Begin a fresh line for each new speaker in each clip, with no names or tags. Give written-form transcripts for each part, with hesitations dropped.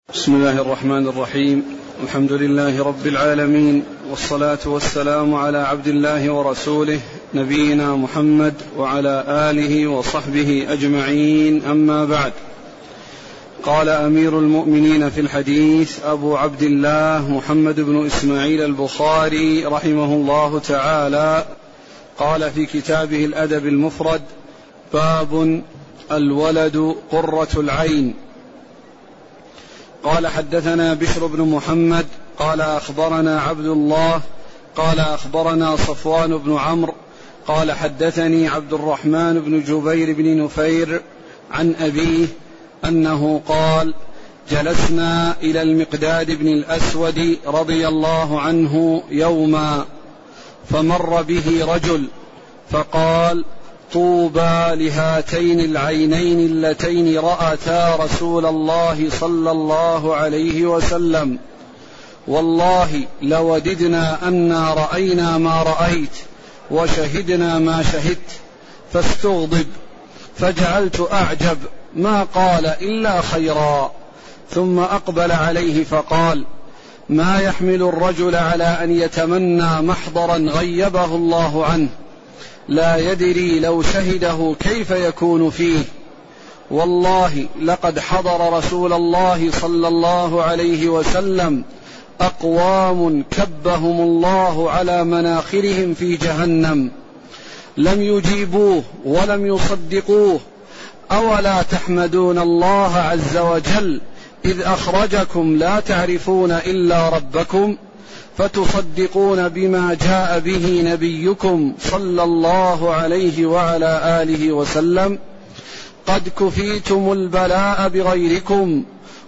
بسم الله الرحمن الرحيم. الحمد لله رب العالمين، والصلاة والسلام على عبد الله ورسوله نبينا محمد وعلى آله وصحبه أجمعين، أما بعد. قال أمير المؤمنين في الحديث أبو عبد الله محمد بن إسماعيل البخاري رحمه الله تعالى، قال في كتابه الأدب المفرد: باب الولد قرة العين. قال: حدثنا بشر بن محمد قال أخبرنا عبد الله قال أخبرنا صفوان بن عمرو قال حدثني عبد الرحمن بن جبير بن نفير عن أبيه أنه قال: جلسنا إلى المقداد بن الأسود رضي الله عنه يوما، فمر به رجل فقال: طوبى لهاتين العينين اللتين رأتا رسول الله صلى الله عليه وسلم، والله لوددنا أنا رأينا ما رأيت وشهدنا ما شهدت. فاستغضب، فجعلت أعجب، ما قال إلا خيرا. ثم أقبل عليه فقال: ما يحمل الرجل على أن يتمنى محضرا غيبه الله عنه، لا يدري لو شهده كيف يكون فيه. والله لقد حضر رسول الله صلى الله عليه وسلم أقوام كبهم الله على مناخرهم في جهنم، لم يجيبوه ولم يصدقوه. أولا تحمدون الله عز وجل إذ أخرجكم لا تعرفون إلا ربكم، فتصدقون بما جاء به نبيكم صلى الله عليه وعلى آله وسلم. قد كفيتم البلاء بغيركم،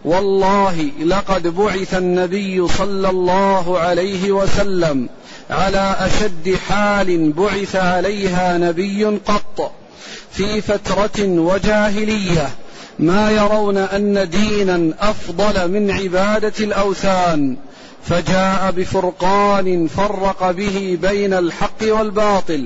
والله لقد بعث النبي صلى الله عليه وسلم على أشد حال بعث عليها نبي قط، في فترة وجاهلية ما يرون أن دينا أفضل من عبادة الأوثان، فجاء بفرقان فرق به بين الحق والباطل،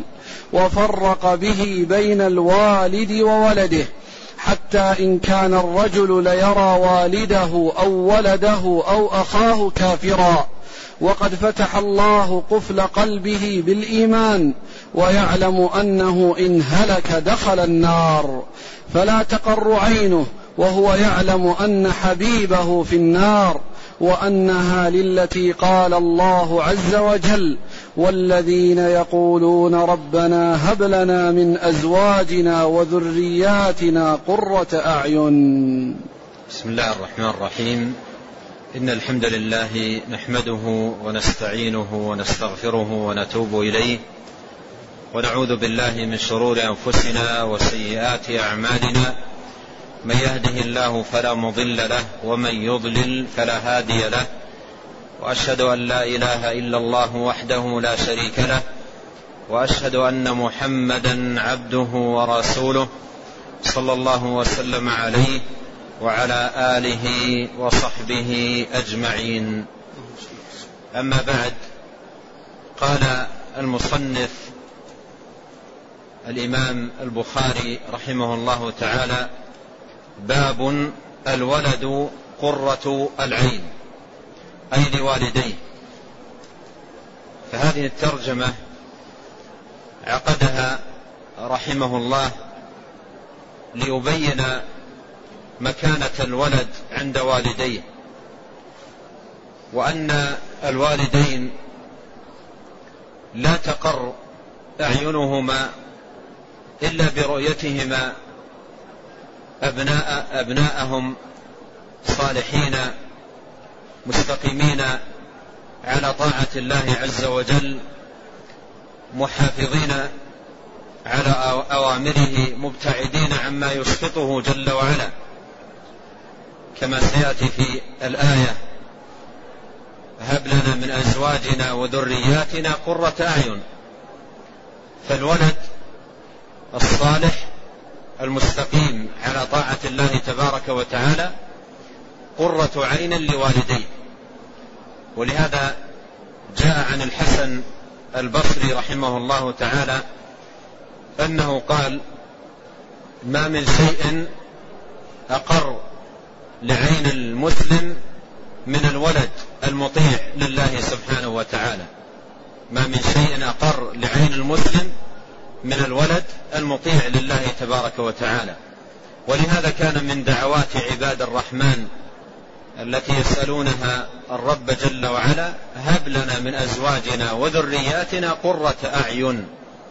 وفرق به بين الوالد وولده، حتى إن كان الرجل ليرى والده أو ولده أو أخاه كافرا، وقد فتح الله قفل قلبه بالإيمان، ويعلم أنه إن هلك دخل النار، فلا تقر عينه وهو يعلم أن حبيبه في النار، وأنها للتي قال الله عز وجل: والذين يقولون ربنا هب لنا من أزواجنا وذرياتنا قرة أعين.
بسم الله الرحمن الرحيم. إن الحمد لله نحمده ونستعينه ونستغفره ونتوب إليه، ونعوذ بالله من شرور أنفسنا وسيئات أعمالنا، من يهده الله فلا مضل له ومن يضلل فلا هادي له، وأشهد أن لا إله إلا الله وحده لا شريك له، وأشهد أن محمدا عبده ورسوله صلى الله وسلم عليه وعلى آله وصحبه أجمعين. أما بعد، قال المصنف الإمام البخاري رحمه الله تعالى: باب الولد قرة العين، أي لوالديه. فهذه الترجمة عقدها رحمه الله ليبين مكانة الولد عند والديه، وأن الوالدين لا تقر أعينهما إلا برؤيتهما أبناءهم صالحين مستقيمين على طاعة الله عز وجل، محافظين على أوامره، مبتعدين عما يسخطه جل وعلا، كما سيأتي في الآية: هب لنا من أزواجنا وذرياتنا قرة أعين. فالولد الصالح المستقيم على طاعة الله تبارك وتعالى قرة عين لوالديه. ولهذا جاء عن الحسن البصري رحمه الله تعالى أنه قال: ما من شيء أقر لعين المسلم من الولد المطيع لله سبحانه وتعالى. ما من شيء أقر لعين المسلم من الولد المطيع لله تبارك وتعالى. ولهذا كان من دعوات عباد الرحمن التي يسألونها الرب جل وعلا: هب لنا من أزواجنا وذرياتنا قرة أعين.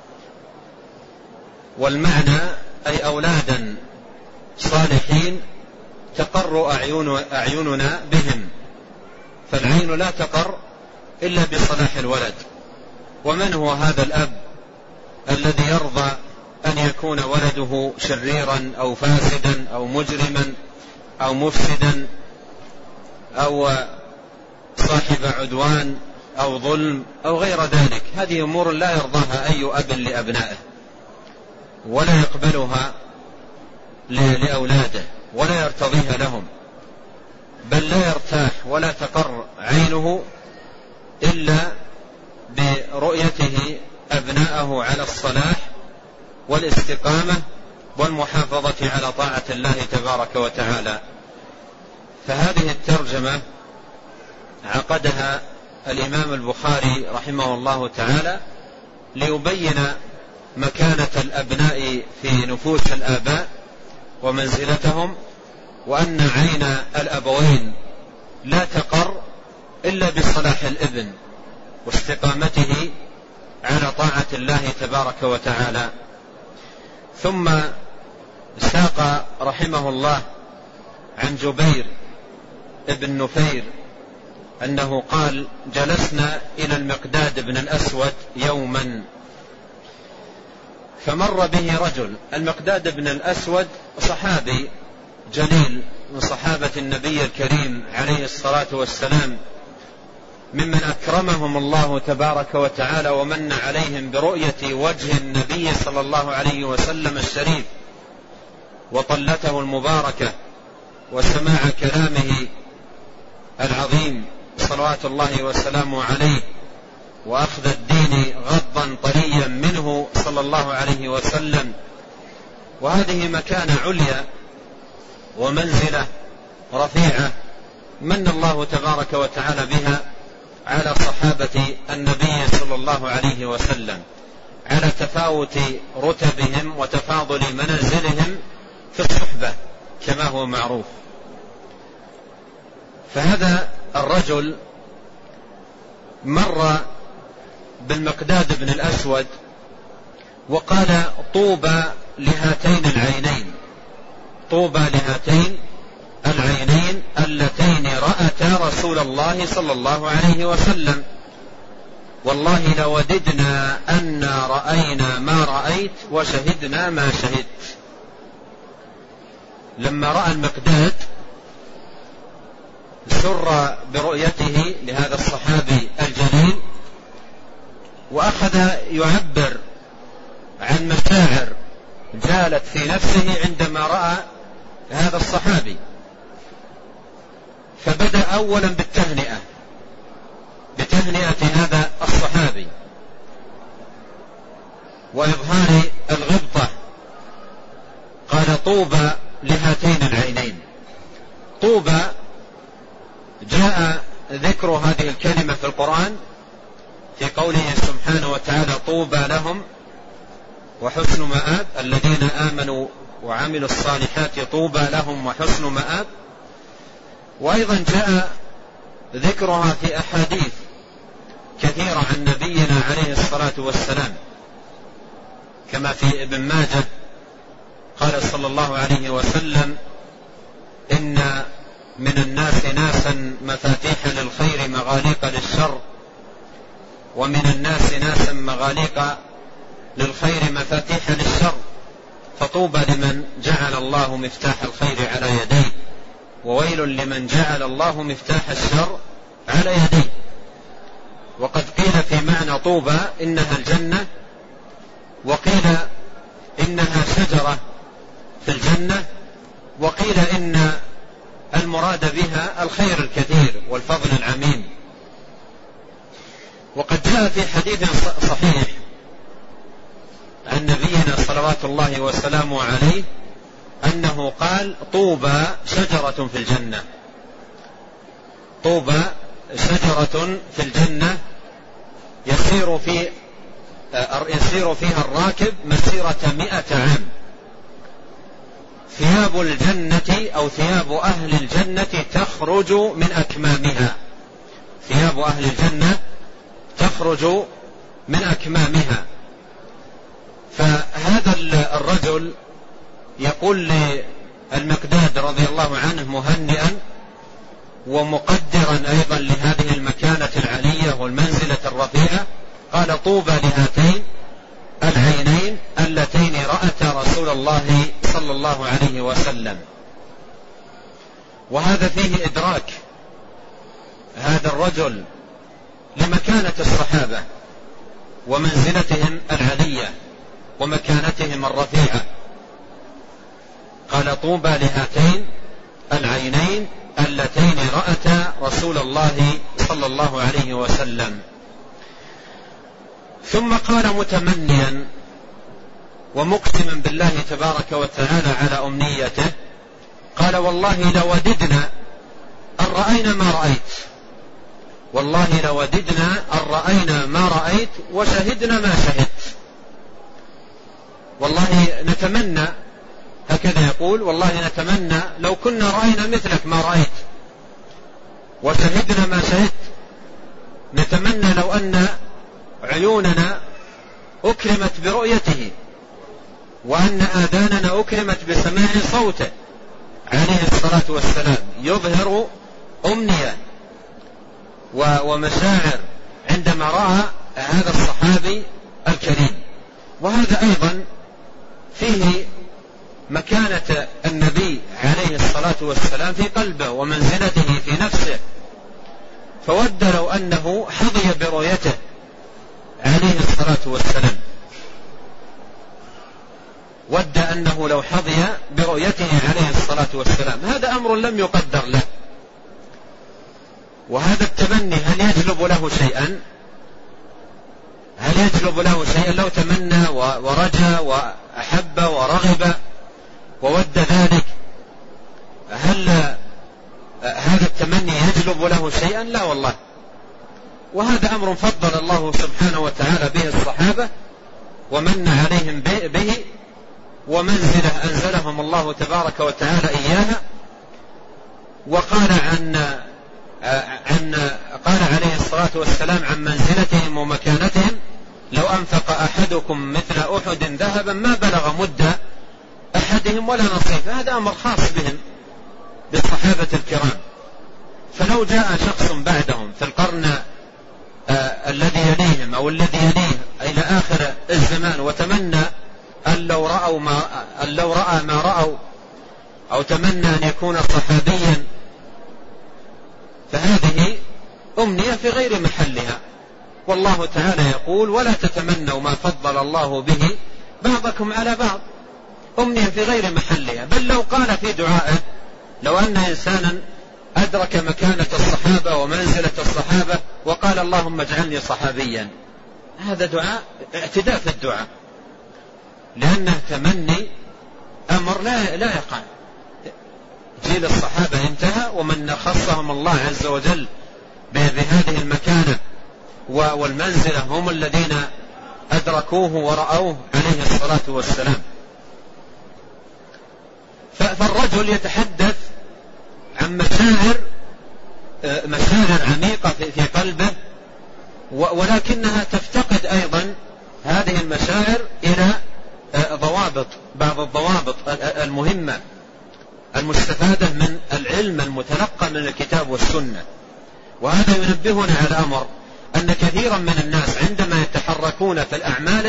والمعنى أي أولادا صالحين تقر أعيننا بهم، فالعين لا تقر إلا بصلاح الولد. ومن هو هذا الأب الذي يرضى أن يكون ولده شريرا أو فاسدا أو مجرما أو مفسدا أو صاحب عدوان أو ظلم أو غير ذلك؟ هذه أمور لا يرضاها أي أب لأبنائه، ولا يقبلها لأولاده، ولا يرتضيها لهم، بل لا يرتاح ولا تقر عينه إلا برؤيته أبناءه على الصلاح والاستقامة والمحافظة على طاعة الله تبارك وتعالى. فهذه الترجمة عقدها الإمام البخاري رحمه الله تعالى ليبين مكانة الأبناء في نفوس الآباء ومنزلتهم، وأن عين الأبوين لا تقر إلا بصلاح الابن واستقامته على طاعة الله تبارك وتعالى. ثم ساق رحمه الله عن جبير ابن نفير أنه قال: جلسنا إلى المقداد بن الأسود يوما فمر به رجل. المقداد بن الأسود صحابي جليل من صحابة النبي الكريم عليه الصلاة والسلام، ممن أكرمهم الله تبارك وتعالى ومن عليهم برؤية وجه النبي صلى الله عليه وسلم الشريف وطلته المباركة وسماع كلامه العظيم صلوات الله وسلامه عليه، وأخذ الدين غضا طريا منه صلى الله عليه وسلم. وهذه مكانة عليا ومنزلة رفيعة من الله تبارك وتعالى بها على صحابة النبي صلى الله عليه وسلم، على تفاوت رتبهم وتفاضل منازلهم في الصحبة كما هو معروف. فهذا الرجل مر بالمقداد بن الأسود وقال: طوبى لهاتين العينين، طوبى لهاتين العينين اللتين رأتا رسول الله صلى الله عليه وسلم، والله لوددنا أن رأينا ما رأيت وشهدنا ما شهدت. لما رأى المقداد سر برؤيته لهذا الصحابي الجليل، وأخذ يعبر عن مشاعر جالت في نفسه عندما رأى هذا الصحابي. فبدأ أولا بتهنئة هذا الصحابي وإظهار الغبطة. قال: طوبى لهاتين العينين. طوبى جاء ذكر هذه الكلمة في القرآن في قوله سبحانه وتعالى: طوبى لهم وحسن مآب، الذين آمنوا وعملوا الصالحات طوبى لهم وحسن مآب. وأيضا جاء ذكرها في أحاديث كثيرة عن نبينا عليه الصلاة والسلام، كما في ابن ماجه قال صلى الله عليه وسلم: إن من الناس ناسا مفاتيح للخير مغاليق للشر، ومن الناس ناسا مغاليق للخير مفاتيح للشر، فطوبى لمن جعل الله مفتاح الخير على يديه، وويل لمن جعل الله مفتاح الشر على يديه. وقد قيل في معنى طوبى إنها الجنة، وقيل إنها شجرة في الجنة، وقيل إن المراد بها الخير الكثير والفضل العميم. وقد جاء في حديث صحيح عن نبينا صلوات الله وسلامه عليه أنه قال طوبى شجرة في الجنة، طوبى شجرة في الجنة يسير فيها الراكب مسيرة 100 عام. ثياب الجنة أو ثياب أهل الجنة تخرج من أكمامها، ثياب أهل الجنة تخرج من أكمامها. فهذا الرجل يقول للمقداد رضي الله عنه مهنئا ومقدرا أيضا لهذه المكانة العلية والمنزلة الرفيعة، قال طوبى لهاتين العينين اللتين رأتا رسول الله صلى الله عليه وسلم. وهذا فيه إدراك هذا الرجل لمكانة الصحابة ومنزلتهم العلية ومكانتهم الرفيعة. قال طوبى لهاتين العينين اللتين رأتا رسول الله صلى الله عليه وسلم. ثم قال متمنيا ومقسما بالله تبارك وتعالى على أمنيته، قال والله لوددنا أن رأينا ما رأيت، والله لوددنا أن رأينا ما رأيت وشهدنا ما شهدت. والله نتمنى، هكذا يقول، والله نتمنى لو كنا رأينا مثلك ما رأيت وشهدنا ما شهدت. نتمنى لو أن عيوننا أكرمت برؤيته وأن آذاننا أكرمت بسماع صوته عليه الصلاة والسلام. يظهر أمنية ومشاعر عندما رأى هذا الصحابي الكريم. وهذا أيضا فيه مكانة النبي عليه الصلاة والسلام في قلبه ومنزلته في نفسه، فود لو أنه حظي برؤيته عليه الصلاة والسلام، ود أنه لو حظي برؤيته عليه الصلاة والسلام. هذا أمر لم يقدر له، وهذا التمني هل يجلب له شيئا؟ هل يجلب له شيئا لو تمنى ورجى وأحب ورغب وود ذلك؟ هل هذا التمني يجلب له شيئا؟ لا والله. وهذا أمر فضل الله سبحانه وتعالى به الصحابة ومن عليهم به، ومنزلة أنزلهم الله تبارك وتعالى إياها. وقال قال عليه الصلاة والسلام عن منزلتهم ومكانتهم: لو أنفق أحدكم مثل أحد ذهبا ما بلغ مد أحدهم ولا نصيفه. هذا أمر خاص بهم، بالصحابة الكرام. فلو جاء شخص بعدهم في القرن الذي يليهم أو الذي يليه إلى آخر الزمان وتمنى أن لو رأى ما رأوا، أو تمنى أن يكون صحابيا، فهذه أمنية في غير محلها. والله تعالى يقول: ولا تتمنوا ما فضل الله به بعضكم على بعض. أمنية في غير محلها. بل لو قال في دعائه: لو أن إنسانا أدرك مكانة الصحابة ومنزلة الصحابة وقال: اللهم اجعلني صحابيا، هذا دعاء اعتداء في الدعاء، لأنه تمني أمر لا يقع. جيل الصحابة انتهى، ومن خصهم الله عز وجل بهذه المكانة والمنزلة هم الذين أدركوه ورأوه عليه الصلاة والسلام. فالرجل يتحدث عن مشاعر عميقة في قلبه، ولكنها تفتقد أيضا هذه المشاعر إلى بعض الضوابط المهمة المستفادة من العلم المتلقى من الكتاب والسنة. وهذا ينبهنا على الأمر أن كثيرا من الناس عندما يتحركون في الأعمال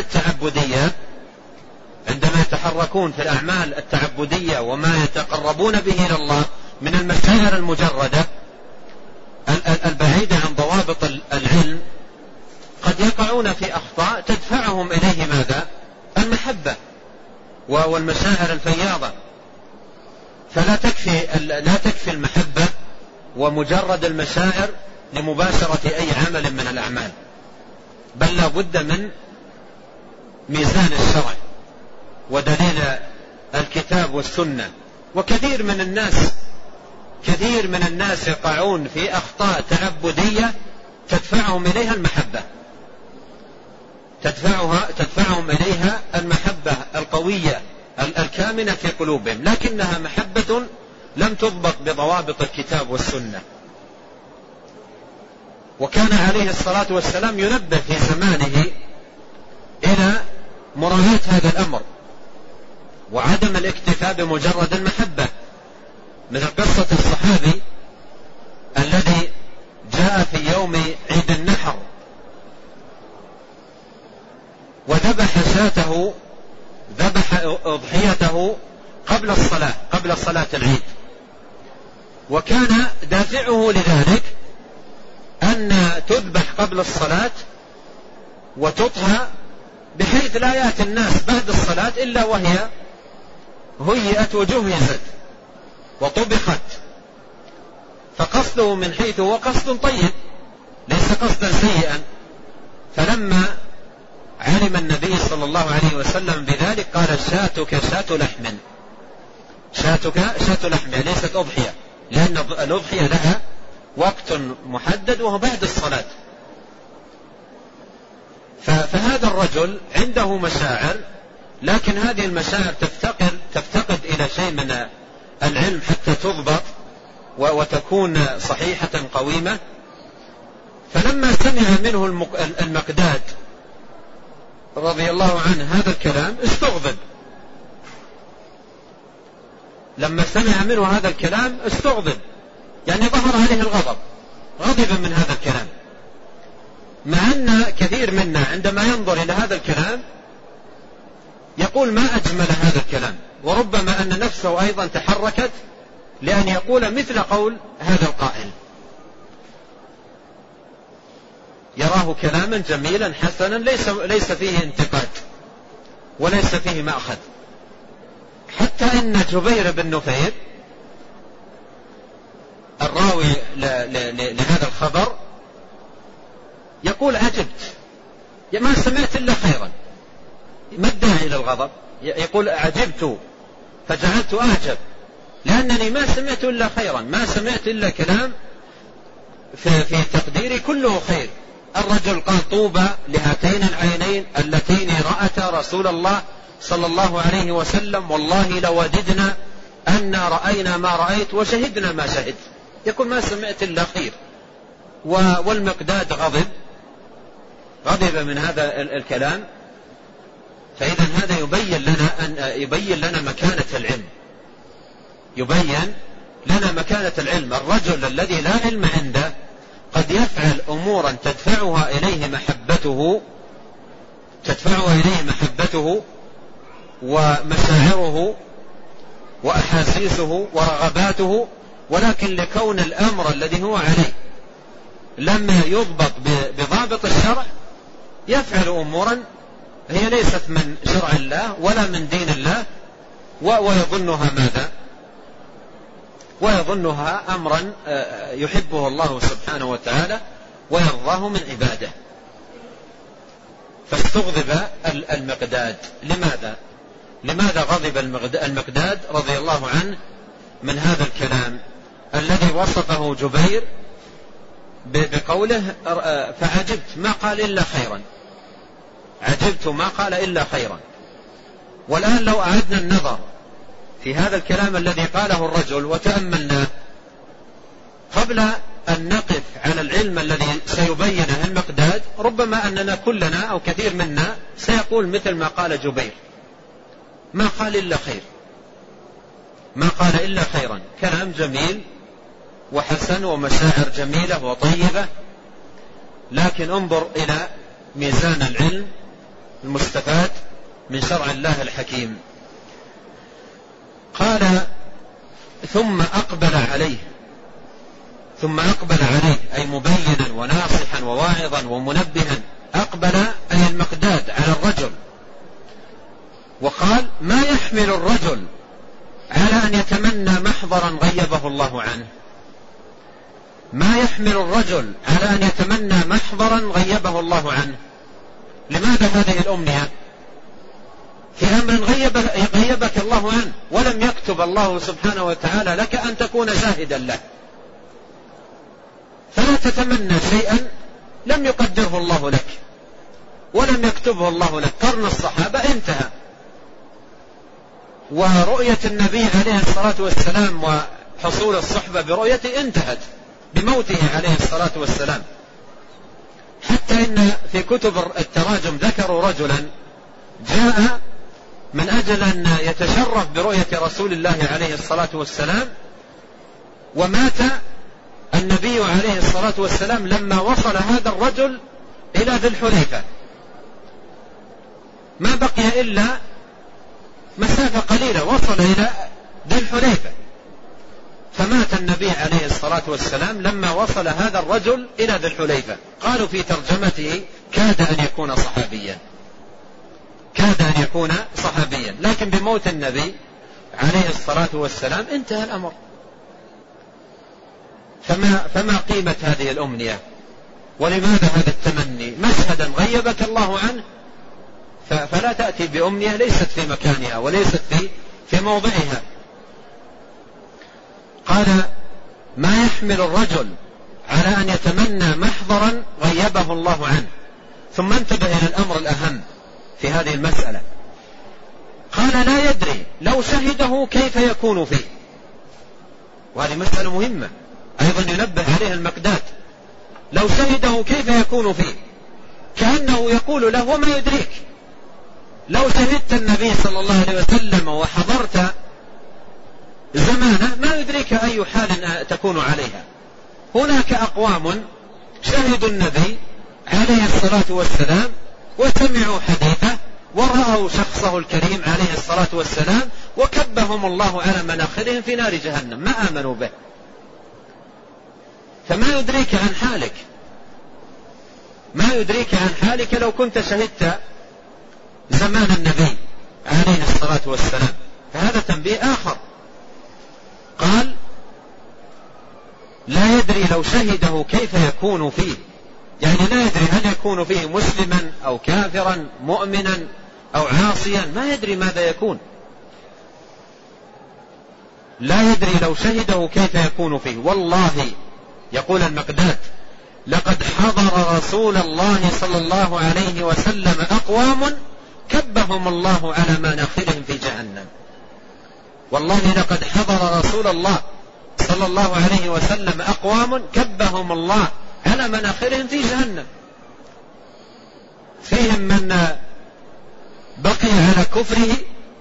التعبدية وما يتقربون به إلى الله من المشاعر المجردة البعيدة عن ضوابط العلم، قد يقعون في أخطاء تدفعهم إليه ماذا؟ المحبة والمشاعر الفياضة. فلا تكفي المحبة ومجرد المشاعر لمباشرة أي عمل من الأعمال، بل لا بد من ميزان الشرع ودليل الكتاب والسنة. وكثير من الناس يقعون في أخطاء تعبدية تدفعهم إليها المحبة القوية الكامنة في قلوبهم، لكنها محبة لم تضبط بضوابط الكتاب والسنة. وكان عليه الصلاة والسلام ينبه في زمانه إلى مراعاة هذا الأمر وعدم الاكتفاء بمجرد المحبة، مثل قصة الصحابي الذي جاء في يوم عيد النحر وذبح أضحيته قبل صلاة العيد، وكان دافعه لذلك أن تذبح قبل الصلاة وتطهى بحيث لا يأتي الناس بعد الصلاة إلا وهي هيئت وجهزت وطبخت. فقصده من حيث هو قصد طيب ليس قصدا سيئا. فلما علم النبي صلى الله عليه وسلم بذلك قال شاتك شاة لحم ليست أضحية، لأن الأضحية لها وقت محدد وهو بعد الصلاة. فهذا الرجل عنده مشاعر، لكن هذه المشاعر تفتقد إلى شيء من العلم حتى تضبط وتكون صحيحة قويمة. فلما سمع منه المقداد رضي الله عنه هذا الكلام استغضب. لما سمع منه هذا الكلام استغضب، يعني ظهر عليه الغضب، غضب من هذا الكلام، مع أن كثير منا عندما ينظر إلى هذا الكلام يقول ما أجمل هذا الكلام، وربما أن نفسه أيضا تحركت لأن يقول مثل قول هذا القائل، يراه كلاما جميلا حسنا ليس فيه انتقاد وليس فيه مأخذ. حتى إن جبير بن نفير الراوي لهذا الخبر يقول عجبت، ما سمعت إلا خيرا، ما الداعي إلى الغضب، يقول عجبت فجعلت أعجب لأنني ما سمعت إلا خيرا، ما سمعت إلا كلام في تقديري كله خير. الرجل قال طوبى لهاتين العينين اللتين رأتا رسول الله صلى الله عليه وسلم، والله لوددنا أن رأينا ما رأيت وشهدنا ما شهد. يقول ما سمعت إلا خير. والمقداد غضب من هذا الكلام. فإذا هذا يبين لنا مكانة العلم، يبين لنا مكانة العلم. الرجل الذي لا علم عنده قد يفعل أمورا تدفعها إليه محبته ومشاعره وأحاسيسه ورغباته، ولكن لكون الأمر الذي هو عليه لم يضبط بضابط الشرع يفعل أمورا هي ليست من شرع الله ولا من دين الله، ويظنها ماذا؟ ويظنها أمرا يحبه الله سبحانه وتعالى ويرضاه من عباده. فاستغضب المقداد. لماذا غضب المقداد رضي الله عنه من هذا الكلام الذي وصفه جبير بقوله فعجبت ما قال إلا خيرا، عجبت ما قال إلا خيرا. والآن لو أعدنا النظر في هذا الكلام الذي قاله الرجل وتأملنا قبل أن نقف على العلم الذي سيبينه المقداد، ربما أننا كلنا أو كثير منا سيقول مثل ما قال جبير ما قال إلا خير، ما قال إلا خيرا. كلام جميل وحسن ومشاعر جميلة وطيبة، لكن انظر إلى ميزان العلم المستفاد من شرع الله الحكيم. قال ثم أقبل عليه أي مبينا وناصحا وواعظا ومنبها. أقبل أي المقداد على الرجل وقال ما يحمل الرجل على أن يتمنى محضرا غيبه الله عنه، ما يحمل الرجل على أن يتمنى محضرا غيبه الله عنه. لماذا هذه الأمنية؟ في أمر غيبك الله عنه، ولم يكتب الله سبحانه وتعالى لك أن تكون شاهدا له. فلا تتمنى شيئا لم يقدره الله لك ولم يكتبه الله لك. قرن الصحابة انتهى، ورؤية النبي عليه الصلاة والسلام وحصول الصحبة برؤيته انتهت بموته عليه الصلاة والسلام. حتى إن في كتب التراجم ذكروا رجلا جاء من أجل أن يتشرف برؤية رسول الله عليه الصلاة والسلام، ومات النبي عليه الصلاة والسلام لما وصل هذا الرجل إلى ذي الحليفة، ما بقي إلا مسافة قليلة وصل إلى ذي الحليفة، فمات النبي عليه الصلاة والسلام لما وصل هذا الرجل إلى ذي الحليفة. قالوا في ترجمته كاد أن يكون صحابيا، كاد أن يكون صحابيا، لكن بموت النبي عليه الصلاة والسلام انتهى الأمر. فما قيمة هذه الأمنية؟ ولماذا هذا التمني؟ مشهدا غيبك الله عنه، فلا تأتي بأمنية ليست في مكانها وليست في موضعها. قال: ما يحمل الرجل على أن يتمنى محضرا غيبه الله عنه. ثم انتبه إلى الأمر الأهم في هذه المسألة، قال: لا يدري لو شهده كيف يكون فيه. وهذه مسألة مهمة أيضا ينبه عليها المقداد. لو شهده كيف يكون فيه، كأنه يقول له: وما يدريك لو شهدت النبي صلى الله عليه وسلم وحضرت زمانه ما يدريك أي حال تكون عليها. هناك أقوام شهدوا النبي عليه الصلاة والسلام وسمعوا حديثه ورأوا شخصه الكريم عليه الصلاة والسلام، وكبهم الله على مناخرهم في نار جهنم، ما آمنوا به. فما يدريك عن حالك، ما يدريك عن حالك لو كنت شهدت زمان النبي عليه الصلاة والسلام. فهذا تنبيه آخر. قال: لا يدري لو شهده كيف يكون فيه، يعني لا يدري هل يكون فيه مسلما أو كافرا، مؤمنا أو عاصيا، ما يدري ماذا يكون. لا يدري لو شهده كيف يكون فيه. والله، يقول المقداد: لقد حضر رسول الله صلى الله عليه وسلم أقوام كبهم الله على مناخرهم في جهنم. والله لقد حضر رسول الله صلى الله عليه وسلم أقوام كبهم الله على مناخرهم في جهنم. فيهم من بقي على كفره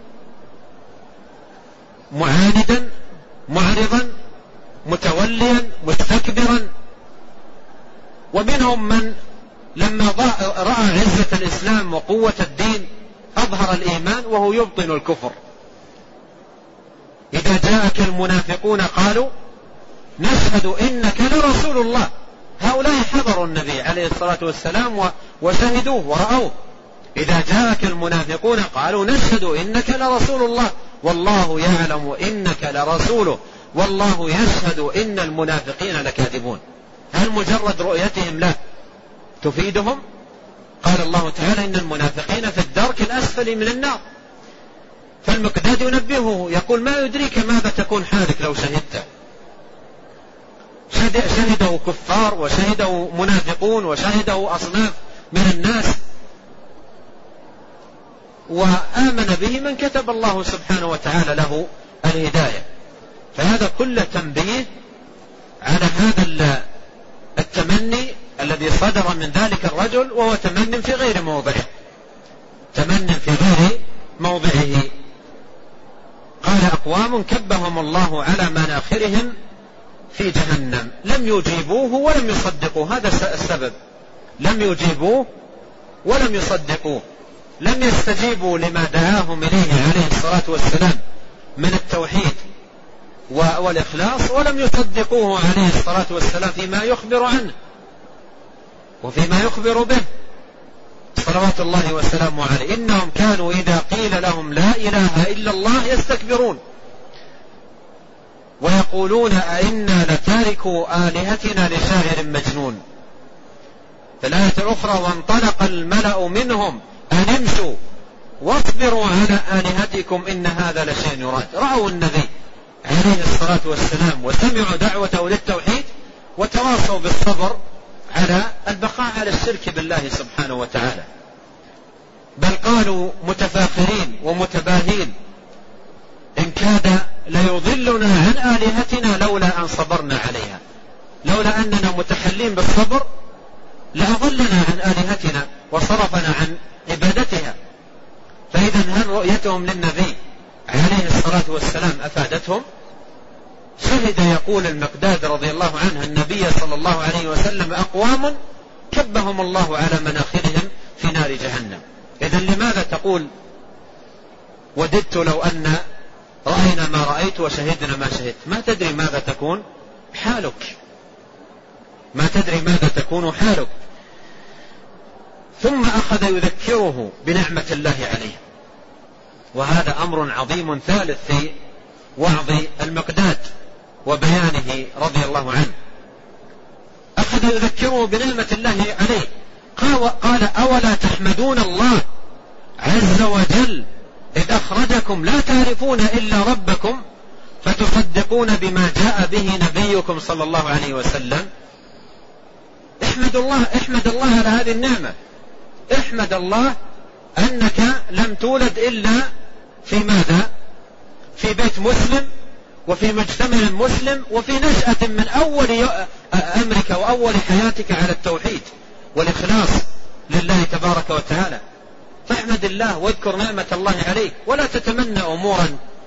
معاندا معرضا متوليا مستكبرا، ومنهم من لما رأى عزة الإسلام وقوة الدين أظهر الإيمان وهو يبطن الكفر. إذا جاءك المنافقون قالوا: نشهد إنك لرسول الله. هؤلاء حضروا النبي عليه الصلاة والسلام وشهدوه ورأوه. إذا جاءك المنافقون قالوا: نشهد إنك لرسول الله والله يعلم إنك لرسوله والله يشهد إن المنافقين لكاذبون. هل مجرد رؤيتهم له تفيدهم؟ قال الله تعالى: إن المنافقين في الدرك الأسفل من النار. فالمقداد ينبهه يقول: ما يدريك ماذا تكون حالك لو شهدت. شهده كفار وشهده منافقون وشهده أصناف من الناس، وآمن به من كتب الله سبحانه وتعالى له الهداية. فهذا كله تنبيه على هذا التمني الذي صدر من ذلك الرجل، وهو تمن في غير موضعه، تمن في غير موضعه. قال: أقوام كبهم الله على مناخرهم في جهنم لم يجيبوه ولم يصدقوه. هذا السبب، لم يجيبوه ولم يصدقوه، لم يستجيبوا لما دعاهم إليه عليه الصلاة والسلام من التوحيد والإخلاص، ولم يصدقوه عليه الصلاة والسلام فيما يخبر عنه وفيما يخبر به صلوات الله وسلامه عليه. إنهم كانوا إذا قيل لهم لا إله إلا الله يستكبرون ويقولون أئنا لتاركوا آلهتنا لشاعر مجنون. في الآية الأخرى: وانطلق الملأ منهم أن امشوا واصبروا على آلهتكم إن هذا لشيء يراد. رأوا النبي عليه الصلاة والسلام وسمعوا دعوته للتوحيد وتواصوا بالصبر على البقاء على الشرك بالله سبحانه وتعالى، بل قالوا متفاخرين ومتباهين إن كاد ليضلنا عن آلهتنا لولا أن صبرنا عليها، لولا أننا متحلين بالصبر لأضلنا عن آلهتنا وصرفنا عن عبادتها. فإذا هل رؤيتهم للنبي عليه الصلاة والسلام أفادتهم؟ شهد يقول المقداد رضي الله عنه النبي صلى الله عليه وسلم أقوام كبهم الله على مناخرهم في نار جهنم. إذا لماذا تقول وددت لو أن رأينا ما رأيت وشهدنا ما شهدت؟ ما تدري ماذا تكون حالك، ما تدري ماذا تكون حالك. ثم أخذ يذكره بنعمة الله عليه، وهذا أمر عظيم ثالث في وعظ المقداد وبيانه رضي الله عنه. أخذ يذكره بنعمة الله عليه، قال أولا تحمدون الله عز وجل إذ أخرجكم لا تعرفون إلا ربكم فتصدقون بما جاء به نبيكم صلى الله عليه وسلم. احمد الله على هذه النعمة، احمد الله أنك لم تولد إلا في ماذا؟ في بيت مسلم وفي مجتمع مسلم وفي نشأة من أول أمرك وأول حياتك على التوحيد والإخلاص لله تبارك وتعالى. فاحمد الله واذكر نعمة الله عليك، ولا تتمنى أمورا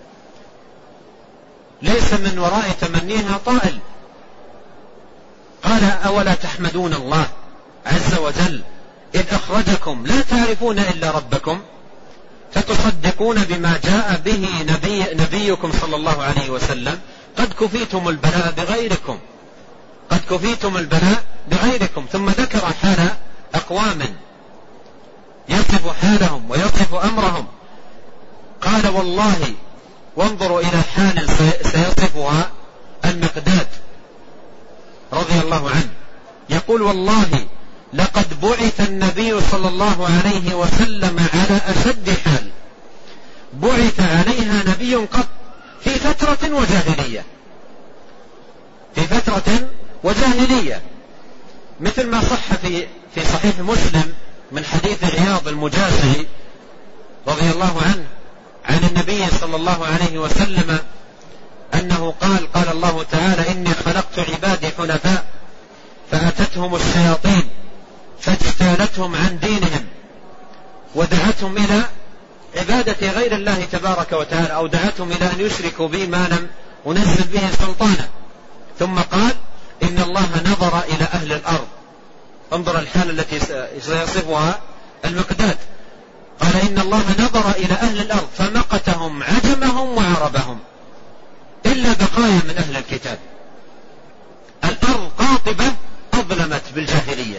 ليس من وراء تمنيها طائل. قال أولا تحمدون الله عز وجل إذ أخرجكم لا تعرفون إلا ربكم فتصدقون بما جاء به نبيكم صلى الله عليه وسلم قد كفيتم البلاء بغيركم، قد كفيتم البلاء بغيركم. ثم ذكر حال أقوام يصف حالهم ويصف أمرهم. قال والله، وانظروا إلى حال سيصفها المقداد رضي الله عنه، يقول والله لقد بعث النبي صلى الله عليه وسلم على أشد حال بعث عليها نبي قط في فترة وجاهلية، في فترة وجاهلية، مثل ما صح في صحيح مسلم من حديث عياض المجاشعي رضي الله عنه عن النبي صلى الله عليه وسلم أنه قال الله تعالى إني خلقت عبادي حنفاء فأتتهم الشياطين فاجتالتهم عن دينهم ودعتهم إلى عبادة غير الله تبارك وتعالى، أو دعتهم إلى أن يشركوا بي ما لم أنزل به سلطانا. ثم قال إن الله نظر إلى أهل الأرض. انظر الحالة التي سيصفها المقداد. قال إن الله نظر إلى أهل الأرض فمقتهم عجمهم وعربهم إلا بقايا من أهل الكتاب. الأرض قاطبة أظلمت بالجاهلية،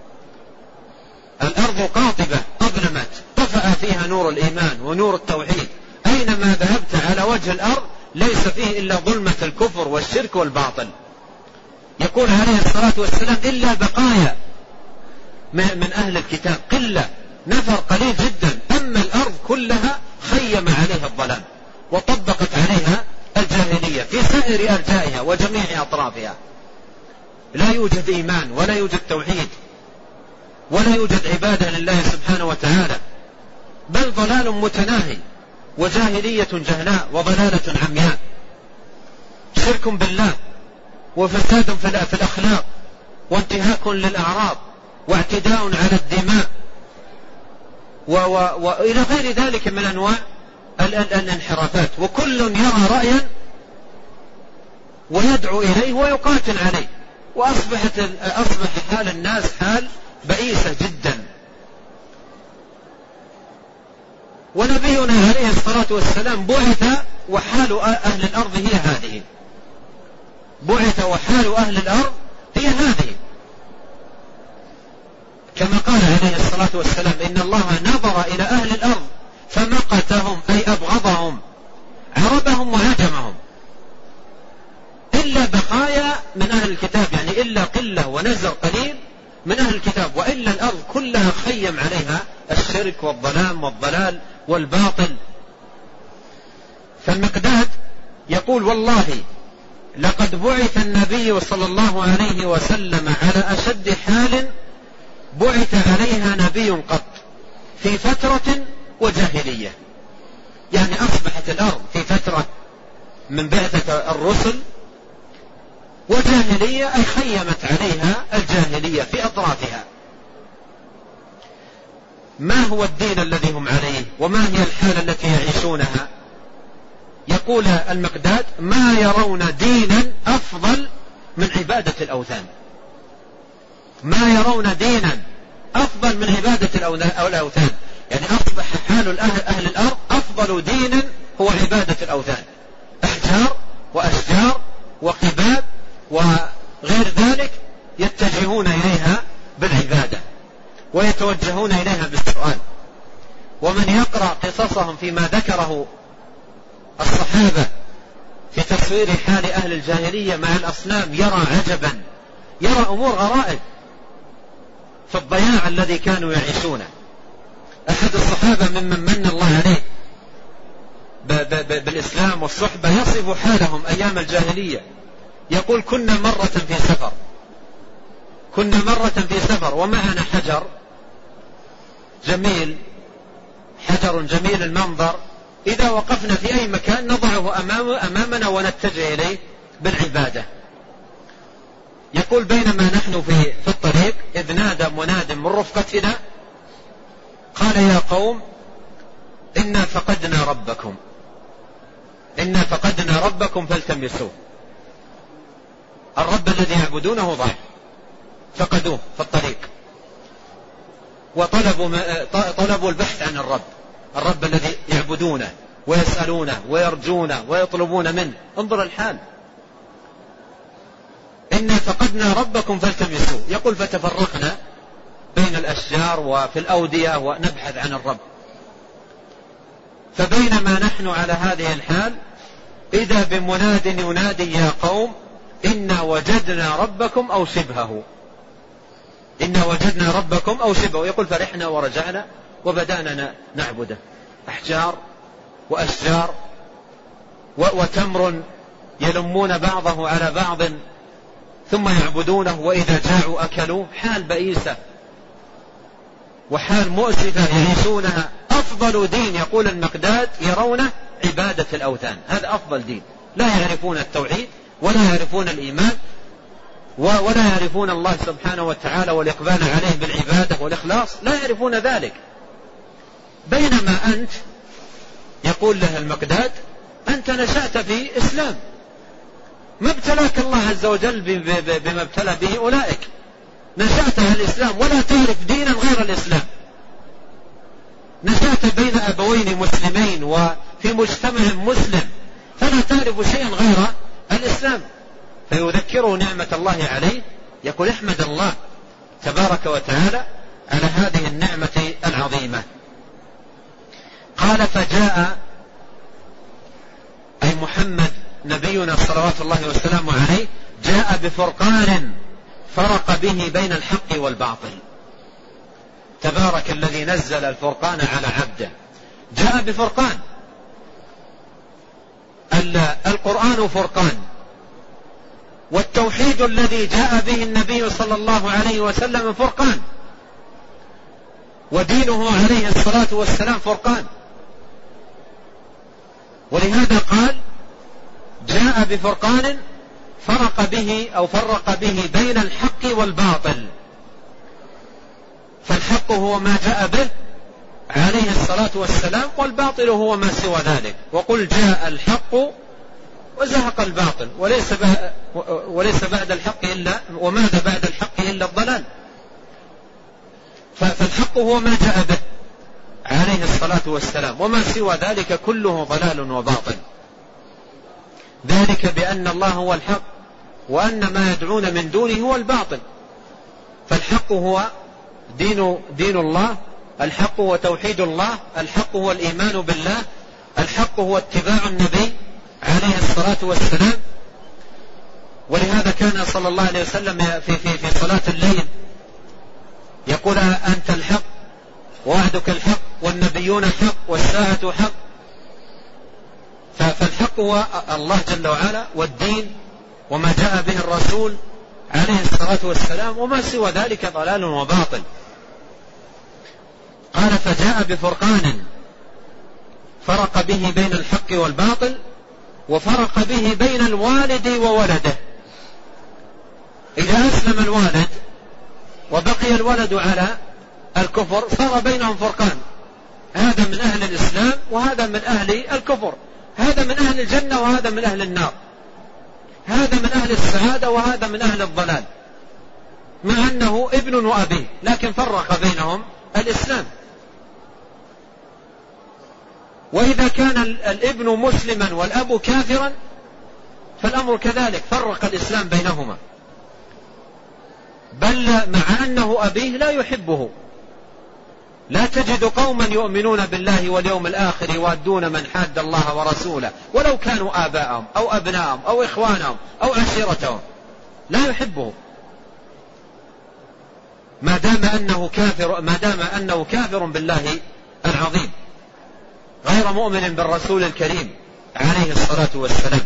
الأرض قاطبة أظلمت طفأ فيها نور الإيمان ونور التوحيد. أينما ذهبت على وجه الأرض ليس فيه إلا ظلمة الكفر والشرك والباطل. يقول عليه الصلاة والسلام إلا بقايا من أهل الكتاب، قلة، نفر قليل جدا. أما الأرض كلها خيم عليها الظلام وطبقت عليها الجاهلية في سائر أرجائها وجميع أطرافها. لا يوجد إيمان ولا يوجد توحيد ولا يوجد عبادة لله سبحانه وتعالى، بل ضلال متناهي وجاهلية جهلاء وضلالة عمياء، شرك بالله وفساد في الأخلاق وانتهاك للأعراض واعتداء على الدماء وإلى غير ذلك من أنواع الانحرافات. وكل يرى رأيا ويدعو إليه ويقاتل عليه، وأصبح حال الناس حال بئيسة جدا. ونبينا عليه الصلاة والسلام بعث وحال أهل الأرض هي هذه، بعث وحال أهل الأرض هي هذه، كما قال عليه الصلاة والسلام إن الله نظر إلى أهل الأرض فمقتهم أي أبغضهم عربهم وهجمهم إلا بقايا من أهل الكتاب، يعني إلا قلة ونزر قليل من أهل الكتاب، وإلا الأرض كلها خيم عليها الشرك والظلام والضلال والباطل. فالمقداد يقول والله لقد بعث النبي صلى الله عليه وسلم على أشد حال بعث عليها نبي قط في فترة وجاهلية. يعني أصبحت الأرض في فترة من بعثة الرسل وجاهلية، أي خيمت عليها الجاهلية في أطرافها. ما هو الدين الذي هم عليه وما هي الحالة التي يعيشونها؟ يقول المقداد ما يرون دينا أفضل من عبادة الأوثان، ما يرون دينا أفضل من عبادة الأوثان. يعني أصبح حال أهل الأرض أفضل دينا هو عبادة الأوثان، أحجار وأشجار وقباب وغير ذلك يتجهون إليها بالعبادة ويتوجهون إليها بالسؤال. ومن يقرأ قصصهم فيما ذكره الصحابة في تصوير حال أهل الجاهلية مع الأصنام يرى عجبا، يرى أمور غرائب في الضياع الذي كانوا يعيشونه. أحد الصحابة ممن من الله عليه بالإسلام والصحبة يصف حالهم أيام الجاهلية، يقول كنا مرة في سفر ومعنا حجر جميل، حجر جميل المنظر، إذا وقفنا في أي مكان نضعه أمامنا ونتجه إليه بالعبادة. يقول بينما نحن في الطريق إذ نادى مناد من رفقتنا قال يا قوم إنا فقدنا ربكم فالتمسوه. الرب الذي يعبدونه ضاع، فقدوه في الطريق وطلبوا البحث عن الرب الذي يعبدونه ويسألونه ويرجونه ويطلبون منه. انظر الحال، إنا فقدنا ربكم فالتمسوه. يقول فتفرقنا بين الأشجار وفي الأودية ونبحث عن الرب. فبينما نحن على هذه الحال إذا بمناد ينادي يا قوم إنا وجدنا ربكم أو شبهه، إنا وجدنا ربكم أو شبهه. يقول فرحنا ورجعنا وبدأنا نعبده، أحجار وأشجار وتمر يلمون بعضه على بعض ثم يعبدونه، وإذا جاعوا أكلوا. حال بئيسة وحال مؤسفة يعيشونها. أفضل دين يقول المقداد يرونه عبادة الأوثان، هذا أفضل دين. لا يعرفون التوحيد ولا يعرفون الإيمان ولا يعرفون الله سبحانه وتعالى والإقبال عليه بالعبادة والإخلاص، لا يعرفون ذلك. بينما أنت يقول له المقداد أنت نشأت في إسلام، ما ابتلاك الله عز وجل بما ابتلى به أولئك. نشأت على الإسلام ولا تعرف دينا غير الإسلام، نشأت بين أبوين مسلمين وفي مجتمع مسلم، فلا تعرف شيئا غير الإسلام. فيذكره نعمة الله عليه، يقول احمد الله تبارك وتعالى على هذه النعمة العظيمة. قال فجاء أي محمد نبينا صلوات الله وسلامه عليه جاء بفرقان فرق به بين الحق والباطل. تبارك الذي نزل الفرقان على عبده. جاء بفرقان، القرآن فرقان، والتوحيد الذي جاء به النبي صلى الله عليه وسلم فرقان، ودينه عليه الصلاة والسلام فرقان. ولهذا قال جاء بفرقان فرق به بين الحق والباطل. فالحق هو ما جاء به عليه الصلاة والسلام، والباطل هو ما سوى ذلك. وقل جاء الحق وزهق الباطل وليس بعد الحق إلا وماذا بعد الحق إلا الضلال. فالحق هو ما جاء به عليه الصلاة والسلام، وما سوى ذلك كله ضلال وباطل. ذلك بأن الله هو الحق وأن ما يدعون من دونه هو الباطل. فالحق هو دين الله، الحق هو توحيد الله، الحق هو الإيمان بالله، الحق هو اتباع النبي عليه الصلاة والسلام. ولهذا كان صلى الله عليه وسلم في صلاة الليل يقول أنت الحق ووعدك الحق والنبيون حق والساعة حق. فالحق هو الله جل وعلا والدين وما جاء به الرسول عليه الصلاة والسلام، وما سوى ذلك ضلال وباطل. قال فجاء بفرقان فرق به بين الحق والباطل، وفرق به بين الوالد وولده. إذا أسلم الوالد وبقي الولد على الكفر صار بينهم فرقان، هذا من أهل الإسلام وهذا من أهل الكفر، هذا من أهل الجنة وهذا من أهل النار، هذا من أهل السعادة وهذا من أهل الضلال، مع أنه ابن وأبيه، لكن فرق بينهم الإسلام. وإذا كان الابن مسلما والأب كافرا فالأمر كذلك، فرق الإسلام بينهما، بل مع أنه أبيه لا يحبه. لا تجد قوما يؤمنون بالله واليوم الآخر يوادون من حاد الله ورسوله ولو كانوا آباءهم أو أبناءهم أو إخوانهم أو عشيرتهم، لا يحبه ما دام أنه كافر بالله العظيم، غير مؤمن بالرسول الكريم عليه الصلاة والسلام.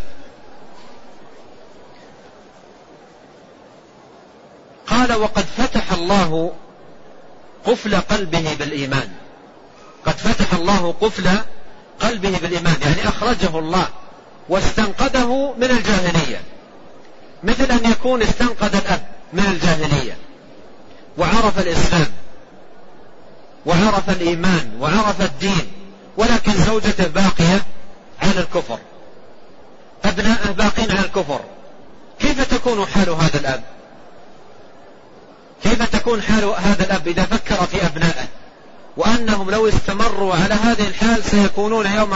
قال وقد فتح الله قفل قلبه بالإيمان. قد فتح الله قفل قلبه بالإيمان، يعني أخرجه الله واستنقذه من الجاهلية، مثل أن يكون استنقذ الأب من الجاهلية وعرف الإسلام وعرف الإيمان وعرف الدين، ولكن زوجته باقية على الكفر، أبناءه باقين على الكفر. كيف تكون حال هذا الأب؟ كيف تكون حال هذا الأب إذا فكر في أبنائه وأنهم لو استمروا على هذه الحال سيكونون يوم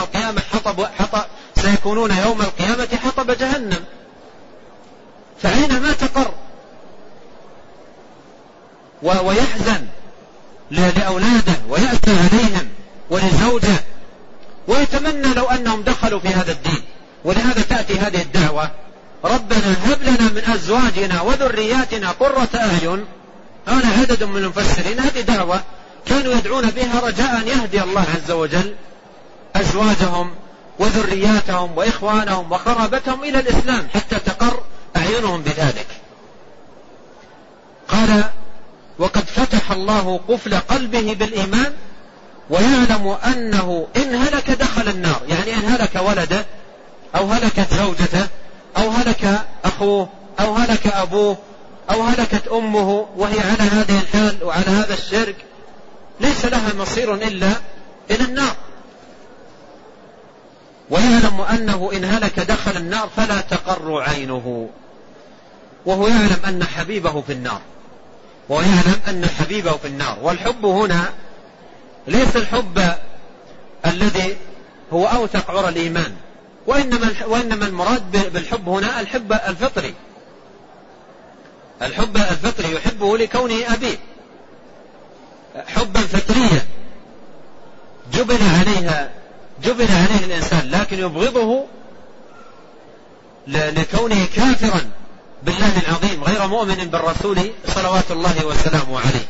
القيامة حطب جهنم؟ فأينما تقر ويحزن لأولاده ويأسى عليهم ولزوجه، ويتمنى لو أنهم دخلوا في هذا الدين. ولهذا تأتي هذه الدعوة ربنا هب لنا من أزواجنا وذرياتنا قرة أعين. قال عدد من المفسرين هذه دعوة كانوا يدعون بها رجاء أن يهدي الله عز وجل أزواجهم وذرياتهم وإخوانهم وقرابتهم إلى الإسلام حتى تقر أعينهم بذلك. قال وقد فتح الله قفل قلبه بالإيمان، ويعلم أنه إن هلك دخل النار، يعني إن هلك ولده أو هلكت زوجته أو هلك أخوه أو هلك أبوه أو هلكت أمه وهي على هذه الحال وعلى هذا الشرك، ليس لها مصير إلا إلى النار. ويعلم أنه إن هلك دخل النار فلا تقر عينه، وهو يعلم أن حبيبه في النار، والحب هنا ليس الحب الذي هو أوثق عرى الإيمان، وإنما المراد بالحب هنا الحب الفطري. الحب الفطري يحبه لكونه أبيه، حبا فطريا جبل عليه الإنسان، لكن يبغضه لكونه كافرا بالله العظيم غير مؤمن بالرسول صلوات الله وسلامه عليه.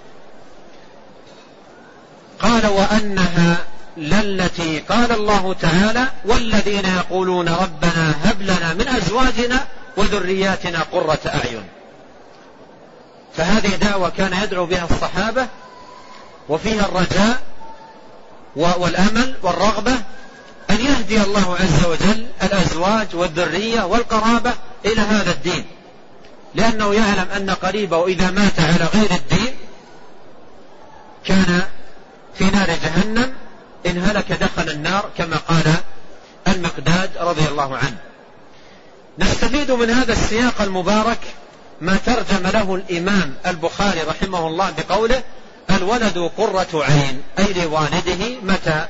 قال وأنها للتي قال الله تعالى والذين يقولون ربنا هب لنا من أزواجنا وذرياتنا قرة أعين. فهذه دعوة كان يدعو بها الصحابة، وفيها الرجاء والأمل والرغبة أن يهدي الله عز وجل الأزواج والذرية والقرابة إلى هذا الدين، لأنه يعلم أن قريبه إذا مات على غير الدين كان في نار جهنم، إن هلك دخل النار كما قال المقداد رضي الله عنه. نستفيد من هذا السياق المبارك ما ترجم له الإمام البخاري رحمه الله بقوله الولد قرة عين، أي لوالده. متى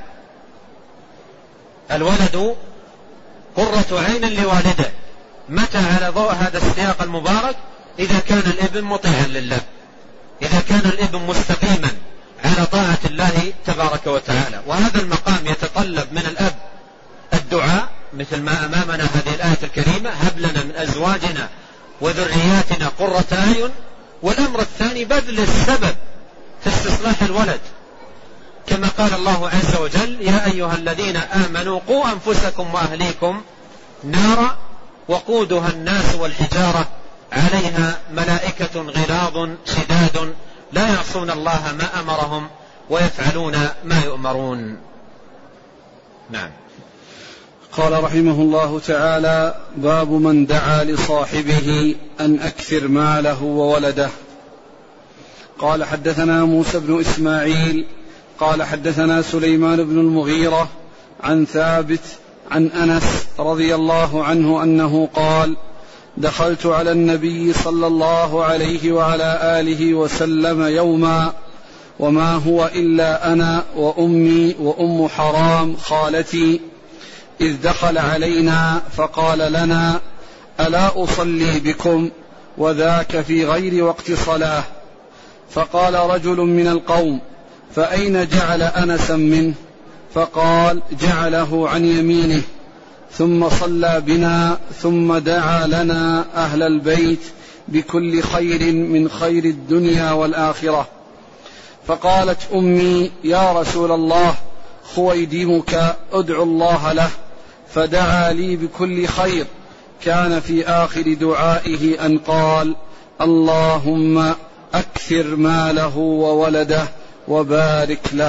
الولد قرة عين لوالده؟ متى؟ على ضوء هذا السياق المبارك إذا كان الابن مطيعا لله، إذا كان الابن مستقيما على طاعة الله تبارك وتعالى. وهذا المقام يتطلب من الأب الدعاء مثل ما أمامنا هذه الآية الكريمة هب لنا من أزواجنا وذرياتنا قرة أعين. والأمر الثاني بذل السبب في استصلاح الولد، كما قال الله عز وجل: يا أيها الذين آمنوا قوا أنفسكم وأهليكم نارا وقودها الناس والحجارة عليها ملائكة غلاظ شداد لا يعصون الله ما أمرهم ويفعلون ما يؤمرون. نعم.
قال رحمه الله تعالى: باب من دعا لصاحبه أن أكثر ماله وولده. قال: حدثنا موسى بن إسماعيل قال: حدثنا سليمان بن المغيرة عن ثابت عن أنس رضي الله عنه أنه قال: دخلت على النبي صلى الله عليه وعلى آله وسلم يوما وما هو إلا أنا وأمي وأم حرام خالتي، إذ دخل علينا فقال لنا: ألا أصلي بكم؟ وذاك في غير وقت صلاة. فقال رجل من القوم: فأين جعل أنسا منه؟ فقال: جعله عن يمينه. ثم صلى بنا ثم دعا لنا أهل البيت بكل خير من خير الدنيا والآخرة. فقالت أمي: يا رسول الله، خويدمك ادعو الله له. فدعا لي بكل خير. كان في آخر دعائه أن قال: اللهم أكثر ماله وولده وبارك له.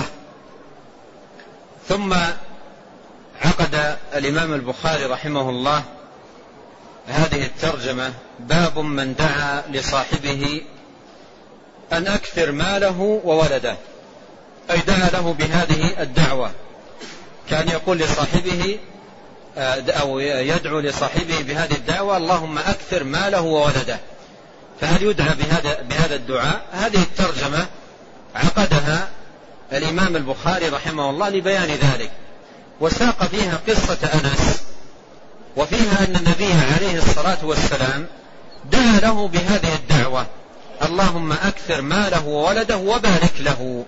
ثم عقد الإمام البخاري رحمه الله هذه الترجمة: باب من دعا لصاحبه أن أكثر ماله وولده، أي دعا له بهذه الدعوة. كان يقول لصاحبه أو يدعو لصاحبه بهذه الدعوة: اللهم أكثر ماله وولده. فهل يدعى بهذا الدعاء؟ هذه الترجمة عقدها الإمام البخاري رحمه الله لبيان ذلك، وساق فيها قصة أنس، وفيها أن النبي عليه الصلاة والسلام دعا له بهذه الدعوة: اللهم أكثر ماله وولده وبارك له.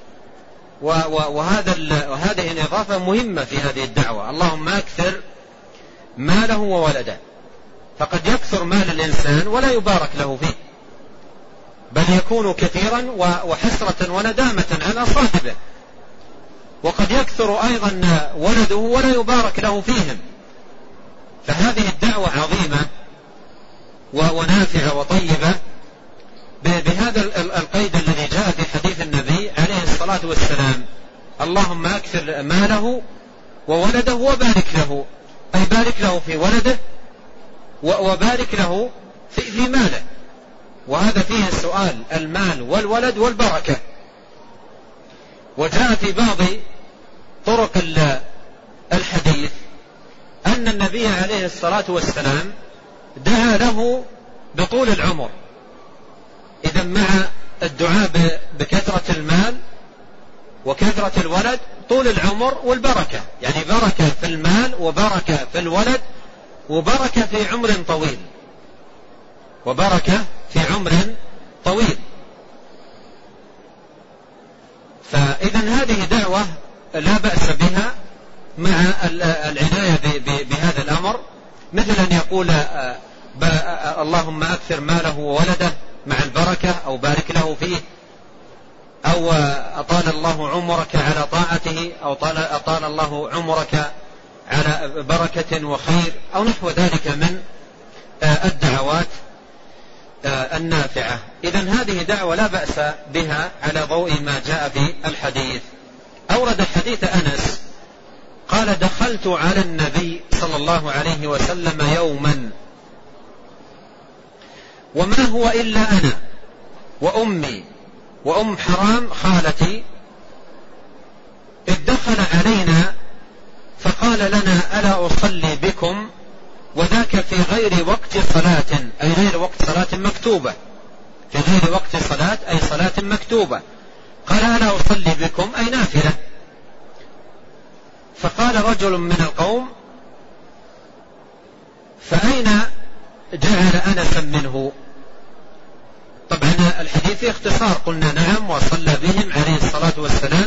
وهذه الإضافة مهمة في هذه الدعوة: اللهم أكثر ماله وولده. فقد يكثر مال الإنسان ولا يبارك له فيه، بل يكون كثيرا وحسرة وندامة على صاحبه. وقد يكثر أيضا ولده ولا يبارك له فيهم. فهذه الدعوة عظيمة ونافعة وطيبة بهذا القيد الذي جاء في حديث النبي عليه الصلاة والسلام: اللهم أكثر ماله وولده وبارك له، أي بارك له في ولده وبارك له في ماله. وهذا فيه السؤال: المال والولد والبركة. وجاء في بعض طرق الحديث أن النبي عليه الصلاة والسلام دعا له بطول العمر. إذا مع الدعاء بكثرة المال وكثرة الولد طول العمر والبركة، يعني بركة في المال وبركة في الولد وبركة في عمر طويل، وبركة في عمر طويل. فإذا هذه دعوة لا بأس بها مع العناية بهذا الأمر، مثل أن يقول: اللهم أكثر ماله وولده مع البركة، أو بارك له فيه، أو أطال الله عمرك على طاعته، أو أطال الله عمرك على بركة وخير، أو نحو ذلك من الدعوات النافعة. إذن هذه دعوة لا بأس بها على ضوء ما جاء في الحديث. أورد حديث أنس قال: دخلت على النبي صلى الله عليه وسلم يوما وما هو إلا أنا وأمي وأم حرام خالتي، إذ دخل علينا فقال لنا: ألا أصلي بكم؟ وذاك في غير وقت صلاة، أي غير وقت صلاة مكتوبة، في غير وقت صلاة أي صلاة مكتوبة. قال: ألا أصلي بكم؟ أي نافلة. فقال رجل من القوم: فأين جعل أنسا منه؟ طبعا الحديث فيه اختصار، قلنا نعم وصلى بهم عليه الصلاة والسلام.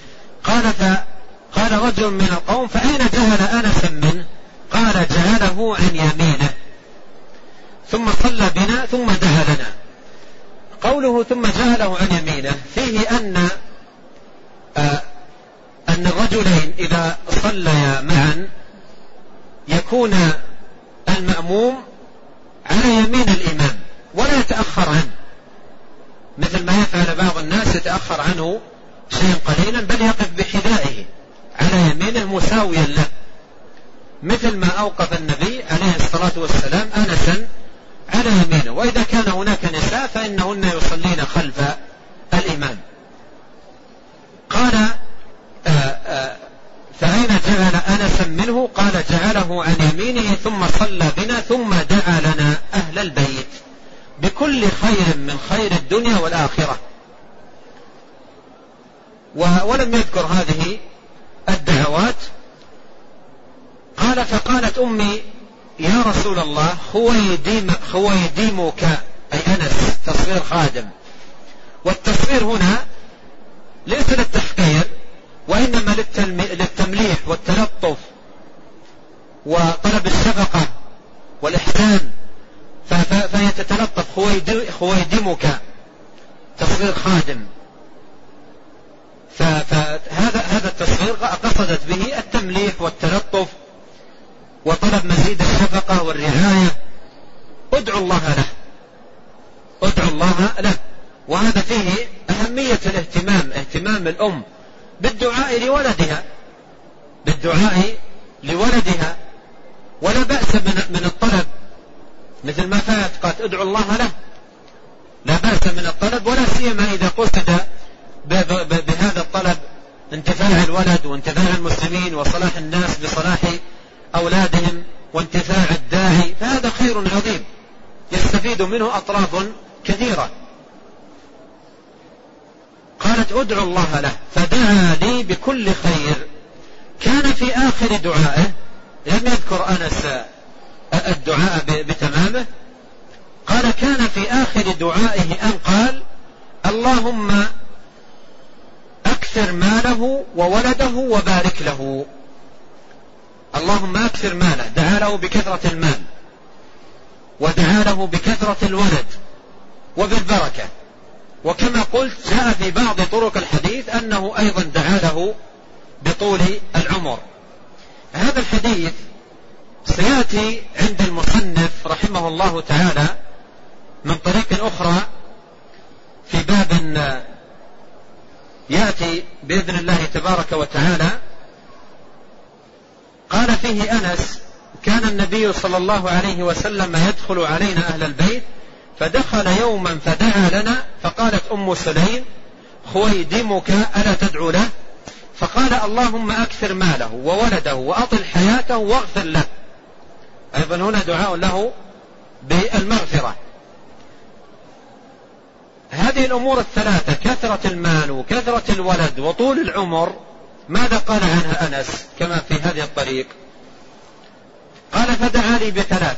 قال رجل من القوم: فأين جعل أنسا منه؟ قال: جعله عن يمينه ثم صلى بنا ثم دعا لنا. قوله ثم جعله عن يمينه فيه أن أن الرجلين إذا صليا معا يكون المأموم على يمين الإمام ولا يتأخر عنه، مثل ما يفعل بعض الناس يتأخر عنه شيئا قليلا، بل يقف بحذائه على يمينه مساويا له، مثل ما أوقف النبي عليه الصلاة والسلام أنسا على يمينه. وإذا كان هناك نساء فإنهن يصلين خلف الإمام. قال فأين جعل أنسا منه؟ قال جعله عن يمينه ثم صلى بنا ثم دعا لنا أهل البيت بكل خير من خير الدنيا والآخرة. ولم يذكر هذه الدعوات. قال فقالت أمي يا رسول الله خويديمك، أي أنس تصغير خادم، والتصغير هنا ليس للتحقير وإنما للتمليح والتلطف وطلب الشفقة والإحسان، فهي تتلطف خويدمك تصغير خادم. فهذا التصغير قصدت به التمليح والتلطف وطلب مزيد الشفقة والرعاية. ادعوا الله له، ادعوا الله له. وهذا فيه أهمية الاهتمام، اهتمام الأم بالدعاء لولدها، بالدعاء لولدها. ولا بأس من الطلب، مثل ما فات قالت ادعوا الله له، لا بأس من الطلب، ولا سيما إذا قصد بهذا الطلب انتفاع الولد وانتفاع المسلمين وصلاح الناس بصلاح أولادهم وانتفاع الداعي، فهذا خير عظيم يستفيد منه أطراف كثيرة. قالت ادعوا الله له فدعا لي بكل خير. كان في آخر دعائه، لم يذكر أنس الدعاء بتمامه، قال كان في آخر دعائه أن قال اللهم أكثر ماله وولده وبارك له. اللهم أكثر ماله، دعا له بكثرة المال، ودعا له بكثرة الولد وبالبركة. وكما قلت جاء في بعض طرق الحديث أنه أيضا دعا له بطول العمر. هذا الحديث سيأتي عند المصنف رحمه الله تعالى من طريق أخرى في باب يأتي بإذن الله تبارك وتعالى. قال فيه أنس كان النبي صلى الله عليه وسلم يدخل علينا أهل البيت، فدخل يوما فدعا لنا، فقالت أم سليم خويدمك ألا تدعو له؟ فقال اللهم أكثر ماله وولده وأطل حياته واغفر له. أيضا هنا دعاء له بالمغفرة. هذه الأمور الثلاثة، كثرة المال وكثرة الولد وطول العمر، ماذا قال عنها أنس كما في هذه الطريق؟ قال فدعا لي بثلاث،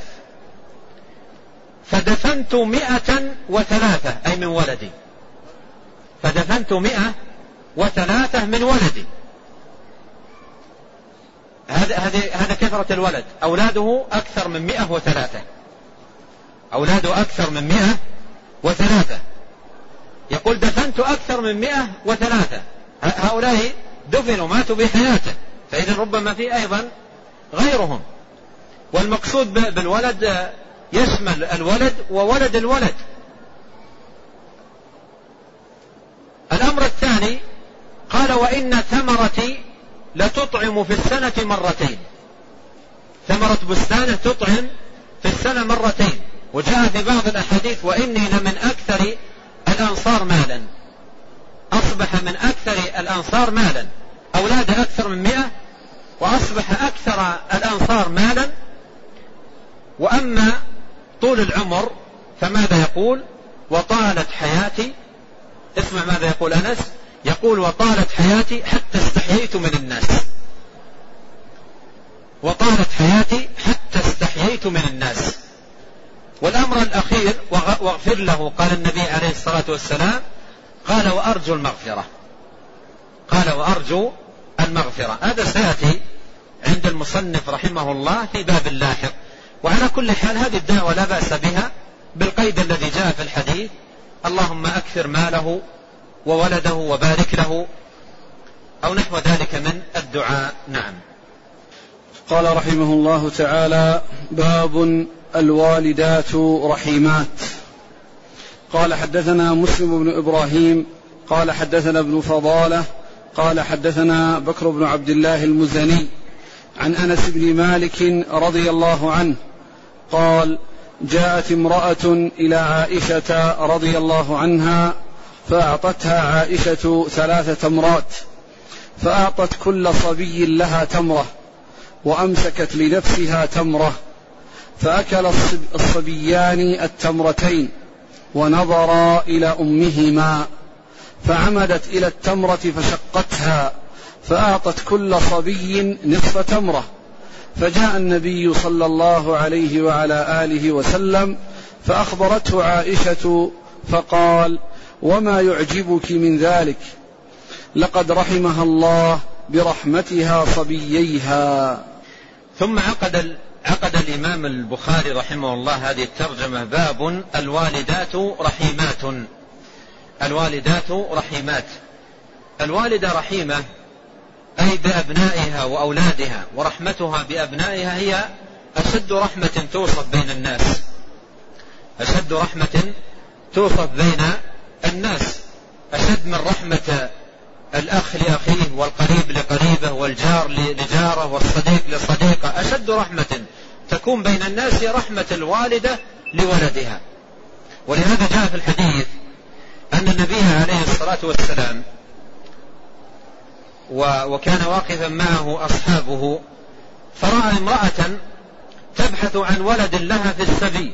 فدفنت 103 أي من ولدي، فدفنت 103 من ولدي. هذا كثرة الولد، أولاده أكثر من 103، أولاده أكثر من 103. يقول دفنت أكثر من 103، هؤلاء دفنوا ماتوا بحياته، فإذا ربما في أيضا غيرهم. والمقصود بالولد يشمل الولد وولد الولد. الأمر الثاني قال وإن ثمرتي لتطعم في السنة مرتين، ثمرة بستانه تطعم في السنة مرتين. وجاء في بعض الأحاديث وإني لمن أكثر الأنصار مالا، أصبح من أكثر الأنصار مالا، أولاده أكثر من 100 وأصبح أكثر الأنصار مالا. وأما طول العمر فماذا يقول؟ وطالت حياتي، اسمع ماذا يقول أنس، يقول وطالت حياتي حتى استحييت من الناس، وطالت حياتي حتى استحييت من الناس. والأمر الأخير واغفر له، قال النبي عليه الصلاة والسلام قال وأرجو المغفرة، قال وأرجو المغفرة. هذا سيأتي عند المصنف رحمه الله في باب لاحق. وعلى كل حال هذه الدعوة لا بأس بها بالقيد الذي جاء في الحديث اللهم أكثر ماله وولده وبارك له. أو نحو ذلك من الدعاء. نعم.
قال رحمه الله تعالى: باب الوالدات رحيمات. قال: حدثنا مسلم بن إبراهيم قال حدثنا ابن فضالة قال حدثنا بكر بن عبد الله المزني عن أنس بن مالك رضي الله عنه قال: جاءت امرأة إلى عائشة رضي الله عنها فأعطتها عائشة 3 تمرات، فأعطت كل صبي لها تمرة وأمسكت لنفسها تمرة، فأكل الصبيان التمرتين ونظرا إلى أمهما، فعمدت إلى التمرة فشقتها فأعطت كل صبي نصف تمرة، فجاء النبي صلى الله عليه وعلى آله وسلم فأخبرته عائشة فقال: وما يعجبك من ذلك؟ لقد رحمها الله برحمتها صبييها.
ثم عقد الإمام البخاري رحمه الله هذه الترجمة: باب الوالدات رحيمات. الوالدات رحيمات. الوالدة رحيمة أي بأبنائها وأولادها، ورحمتها بأبنائها هي أشد رحمة توصف بين الناس، أشد رحمة توصف بين الناس، أشد من رحمة الأخ لأخيه والقريب لقريبه والجار لجاره والصديق لصديقه. أشد رحمة تكون بين الناس هي رحمة الوالدة لولدها. ولهذا جاء في الحديث أن النبي عليه الصلاة والسلام وكان واقفا معه أصحابه فرأى امرأة تبحث عن ولد لها في السبي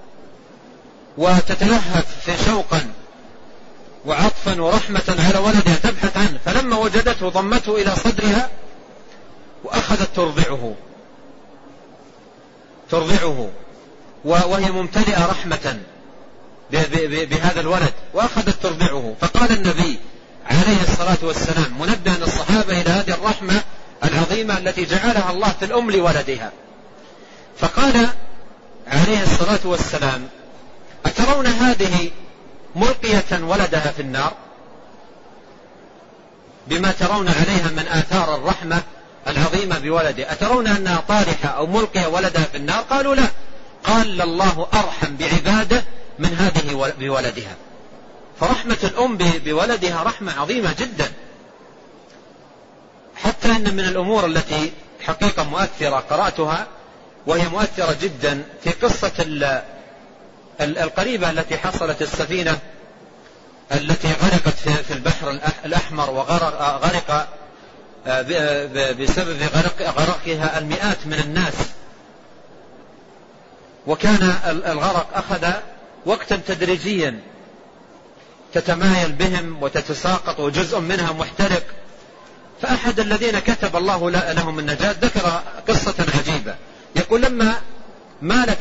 وتتلهف في شوقا وعطفا ورحمة على ولدها تبحث عنه، فلما وجدته ضمته إلى صدرها وأخذت ترضعه وهي ممتلئة رحمة بهذا الولد، وأخذت ترضعه. فقال النبي عليه الصلاة والسلام منبها الصحابة إلى هذه الرحمة العظيمة التي جعلها الله في الأم لولدها، فقال عليه الصلاة والسلام: أترون هذه ملقية ولدها في النار بما ترون عليها من آثار الرحمة العظيمة بولدها؟ أترون أنها طارحة أو ملقية ولدها في النار؟ قالوا لا. قال: الله أرحم بعباده من هذه بولدها. فرحمة الأم بولدها رحمة عظيمة جدا، حتى أن من الأمور التي حقيقة مؤثرة قرأتها وهي مؤثرة جدا في قصة القريبة التي حصلت السفينة التي غرقت في البحر الأحمر، وغرق بسبب غرقها المئات من الناس، وكان الغرق أخذ وقتا تدريجيا تتمايل بهم وتتساقط وجزء منها محترق. فأحد الذين كتب الله لهم النجاة ذكر قصة عجيبة، يقول لما مالت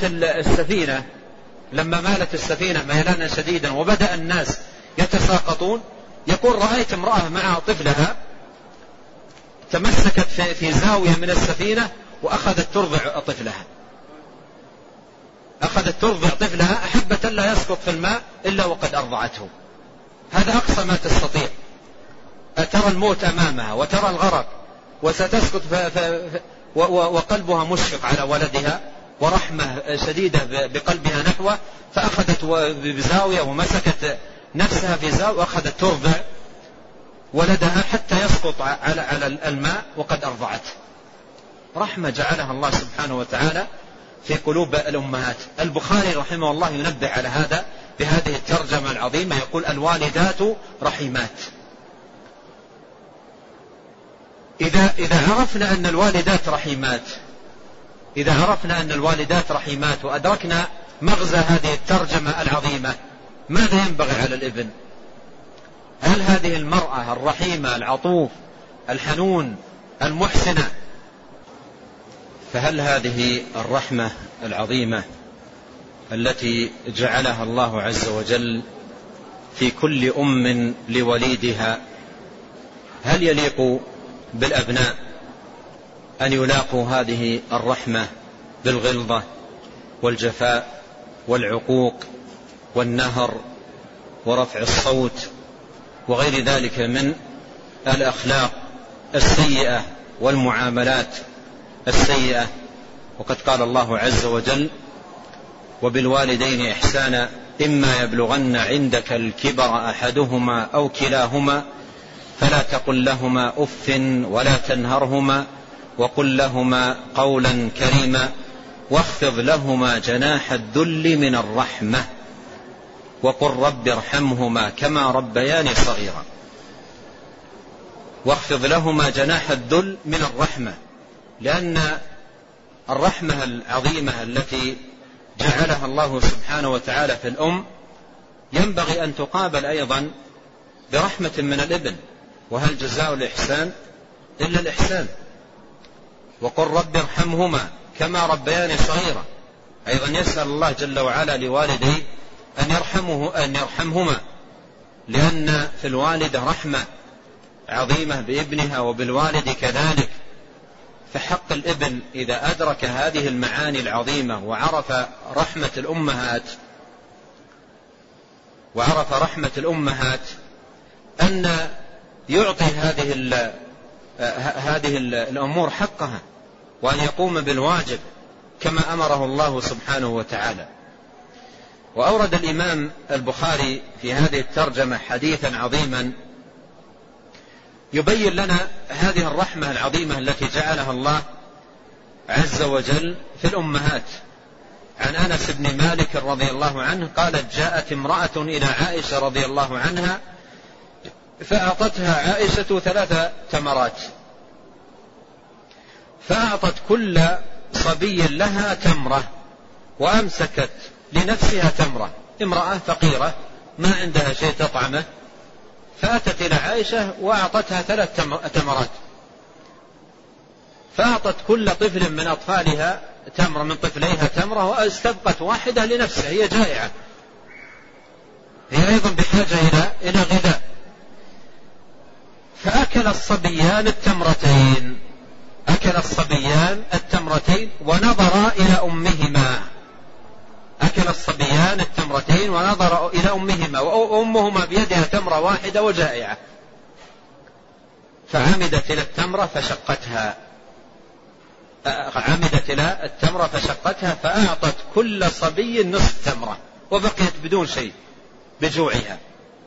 السفينة ميلانا شديدا وبدأ الناس يتساقطون، يقول: رأيت امرأة مع طفلها تمسكت في زاوية من السفينة وأخذت ترضع طفلها، أحبت لا يسقط في الماء إلا وقد أرضعته. هذا أقصى ما تستطيع. ترى الموت أمامها وترى الغرق وستسقط وقلبها مشفق على ولدها ورحمة شديدة بقلبها نحوه، فأخذت بزاوية ومسكت نفسها في زاوية وأخذت ترضع ولدها حتى يسقط على الماء وقد أرضعته. رحمة جعلها الله سبحانه وتعالى في قلوب الأمهات. البخاري رحمه الله ينبه على هذا بهذه الترجمة العظيمة، يقول: الوالدات رحيمات. إذا عرفنا أن الوالدات رحيمات وأدركنا مغزى هذه الترجمة العظيمة، ماذا ينبغي على الابن؟ هل هذه المرأة الرحيمة العطوف الحنون المحسنة، فهل هذه الرحمة العظيمة التي جعلها الله عز وجل في كل أم لوليدها، هل يليق بالأبناء أن يلاقوا هذه الرحمة بالغلظة والجفاء والعقوق والنهر ورفع الصوت وغير ذلك من الأخلاق السيئة والمعاملات السيئة. وقد قال الله عز وجل: وبالوالدين إحسانا إما يبلغن عندك الكبر أحدهما أو كلاهما فلا تقل لهما أف ولا تنهرهما وقل لهما قولا كريما واخفض لهما جناح الذل من الرحمة وقل رب ارحمهما كما ربياني صغيرا. واخفض لهما جناح الذل من الرحمة، لأن الرحمة العظيمة التي جعلها الله سبحانه وتعالى في الأم ينبغي أن تقابل أيضا برحمة من الابن، وهل جزاء الإحسان إلا الإحسان. وقل رب ارحمهما كما ربياني صغيرا، أيضا يسأل الله جل وعلا لوالديه أن يرحمهما، لأن في الوالدة رحمة عظيمة بابنها وبالوالد كذلك. فحق الابن إذا أدرك هذه المعاني العظيمة وعرف رحمة الأمهات أن يعطي هذه الأمور حقها، وأن يقوم بالواجب كما أمره الله سبحانه وتعالى. وأورد الإمام البخاري في هذه الترجمة حديثا عظيما يبين لنا هذه الرحمة العظيمة التي جعلها الله عز وجل في الأمهات. عن أنس بن مالك رضي الله عنه قالت: جاءت امرأة إلى عائشة رضي الله عنها فأعطتها عائشة 3 تمرات، فأعطت كل صبي لها تمرة وأمسكت لنفسها تمرة. امرأة فقيرة ما عندها شيء تطعمه، فأتت إلى عائشة وأعطتها 3 تمرات، فأعطت كل طفل من أطفالها تمرة من طفليها تمرة، واستبقت واحدة لنفسها، هي جائعة، هي أيضا بحاجة إلى غذاء. فأكل الصبيان التمرتين ونظرا إلى أمهما. أكل الصبيان التمرتين ونظر إلى أمهما، وأمهما بيدها تمرة واحدة وجائعة، فعمدت إلى التمرة فشقتها فأعطت كل صبي نصف تمرة وبقيت بدون شيء بجوعها.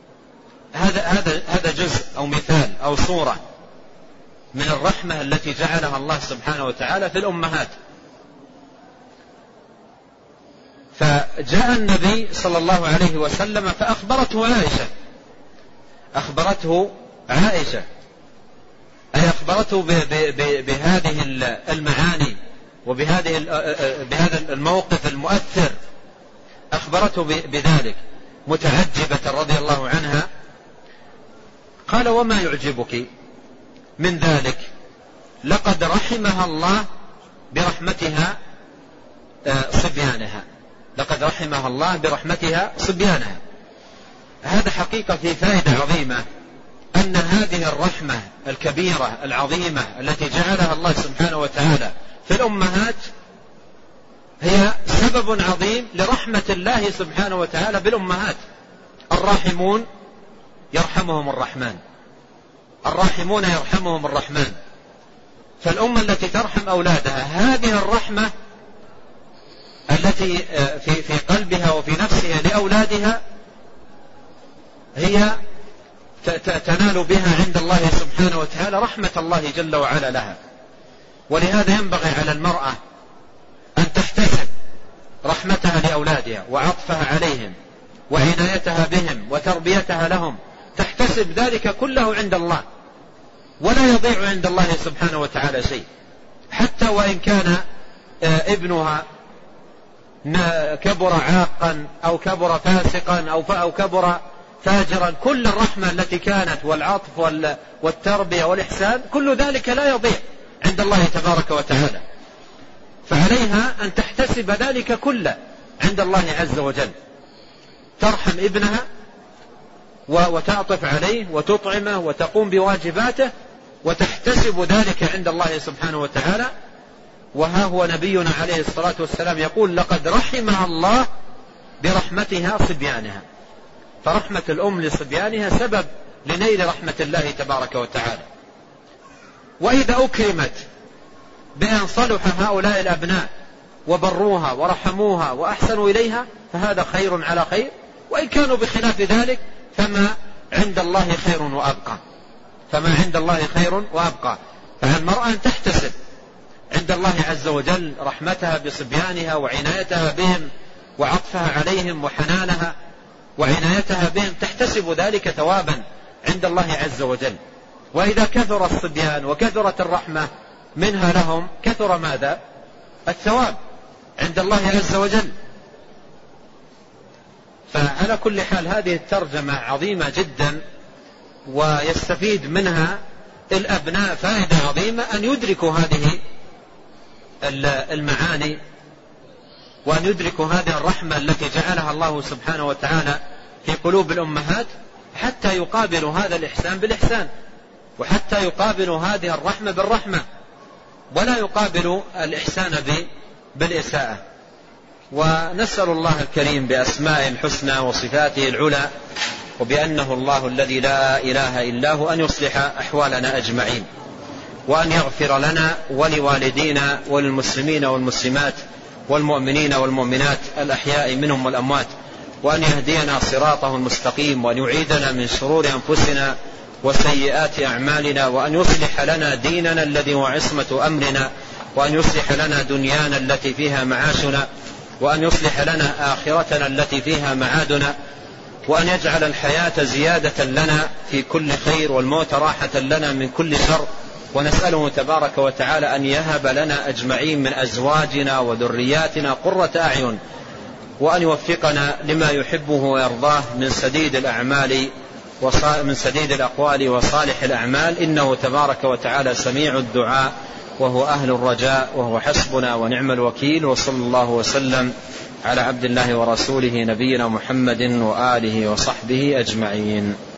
هذا جزء أو مثال أو صورة من الرحمة التي جعلها الله سبحانه وتعالى في الأمهات. فجاء النبي صلى الله عليه وسلم فأخبرته عائشة أي أخبرته بهذه المعاني بهذا الموقف المؤثر، أخبرته بذلك متعجبة رضي الله عنها. قال: وما يعجبك من ذلك؟ لقد رحمها الله برحمتها صبيانها. هذا حقيقة في فائدة عظيمة، أن هذه الرحمة الكبيرة العظيمة التي جعلها الله سبحانه وتعالى في الأمهات هي سبب عظيم لرحمة الله سبحانه وتعالى بالأمهات. الراحمون يرحمهم الرحمن. فالأمة التي ترحم أولادها، هذه الرحمة التي في قلبها وفي نفسها لأولادها هي تنال بها عند الله سبحانه وتعالى رحمة الله جل وعلا لها. ولهذا ينبغي على المرأة أن تحتسب رحمتها لأولادها وعطفها عليهم وعنايتها بهم وتربيتها لهم، تحتسب ذلك كله عند الله، ولا يضيع عند الله سبحانه وتعالى شيء، حتى وإن كان ابنها كبر عاقا أو كبر فاسقا أو كبر فاجرا. كل الرحمة التي كانت والعطف والتربية والإحسان كل ذلك لا يضيع عند الله تبارك وتعالى، فعليها أن تحتسب ذلك كله عند الله عز وجل، ترحم ابنها وتعطف عليه وتطعمه وتقوم بواجباته وتحتسب ذلك عند الله سبحانه وتعالى. وها هو نبينا عليه الصلاة والسلام يقول: لقد رحمها الله برحمتها صبيانها. فرحمة الأم لصبيانها سبب لنيل رحمة الله تبارك وتعالى. وإذا أكرمت بأن صلح هؤلاء الأبناء وبروها ورحموها وأحسنوا إليها فهذا خير على خير، وإن كانوا بخلاف ذلك فما عند الله خير وأبقى. فالمرأة أن تحتسب عند الله عز وجل رحمتها بصبيانها وعنايتها بهم وعطفها عليهم وحنانها وعنايتها بهم، تحتسب ذلك ثوابا عند الله عز وجل. وإذا كثر الصبيان وكثرت الرحمة منها لهم كثر ماذا؟ الثواب عند الله عز وجل. فعلى كل حال هذه الترجمة عظيمة جدا، ويستفيد منها الأبناء فائدة عظيمة، أن يدركوا هذه المعاني وأن يدركوا هذه الرحمة التي جعلها الله سبحانه وتعالى في قلوب الأمهات، حتى يقابلوا هذا الإحسان بالإحسان، وحتى يقابلوا هذه الرحمة بالرحمة، ولا يقابلوا الإحسان بالإساءة. ونسأل الله الكريم بأسمائه الحسنى وصفاته العلى وبأنه الله الذي لا إله إلا هو أن يصلح أحوالنا أجمعين، وأن يغفر لنا ولوالدينا وللمسلمين والمسلمات والمؤمنين والمؤمنات الأحياء منهم والأموات، وأن يهدينا صراطه المستقيم، وأن يعيدنا من شرور أنفسنا وسيئات أعمالنا، وأن يصلح لنا ديننا الذي هو عصمة أمرنا، وأن يصلح لنا دنيانا التي فيها معاشنا، وأن يصلح لنا آخرتنا التي فيها معادنا، وأن يجعل الحياة زيادة لنا في كل خير والموت راحة لنا من كل شر. ونسأله تبارك وتعالى أن يهب لنا أجمعين من أزواجنا وذرياتنا قرة أعين، وأن يوفقنا لما يحبه ويرضاه من سديد الأعمال من سديد الأقوال وصالح الأعمال، إنه تبارك وتعالى سميع الدعاء وهو أهل الرجاء، وهو حسبنا ونعم الوكيل. وصلى الله وسلم على عبد الله ورسوله نبينا محمد وآله وصحبه أجمعين.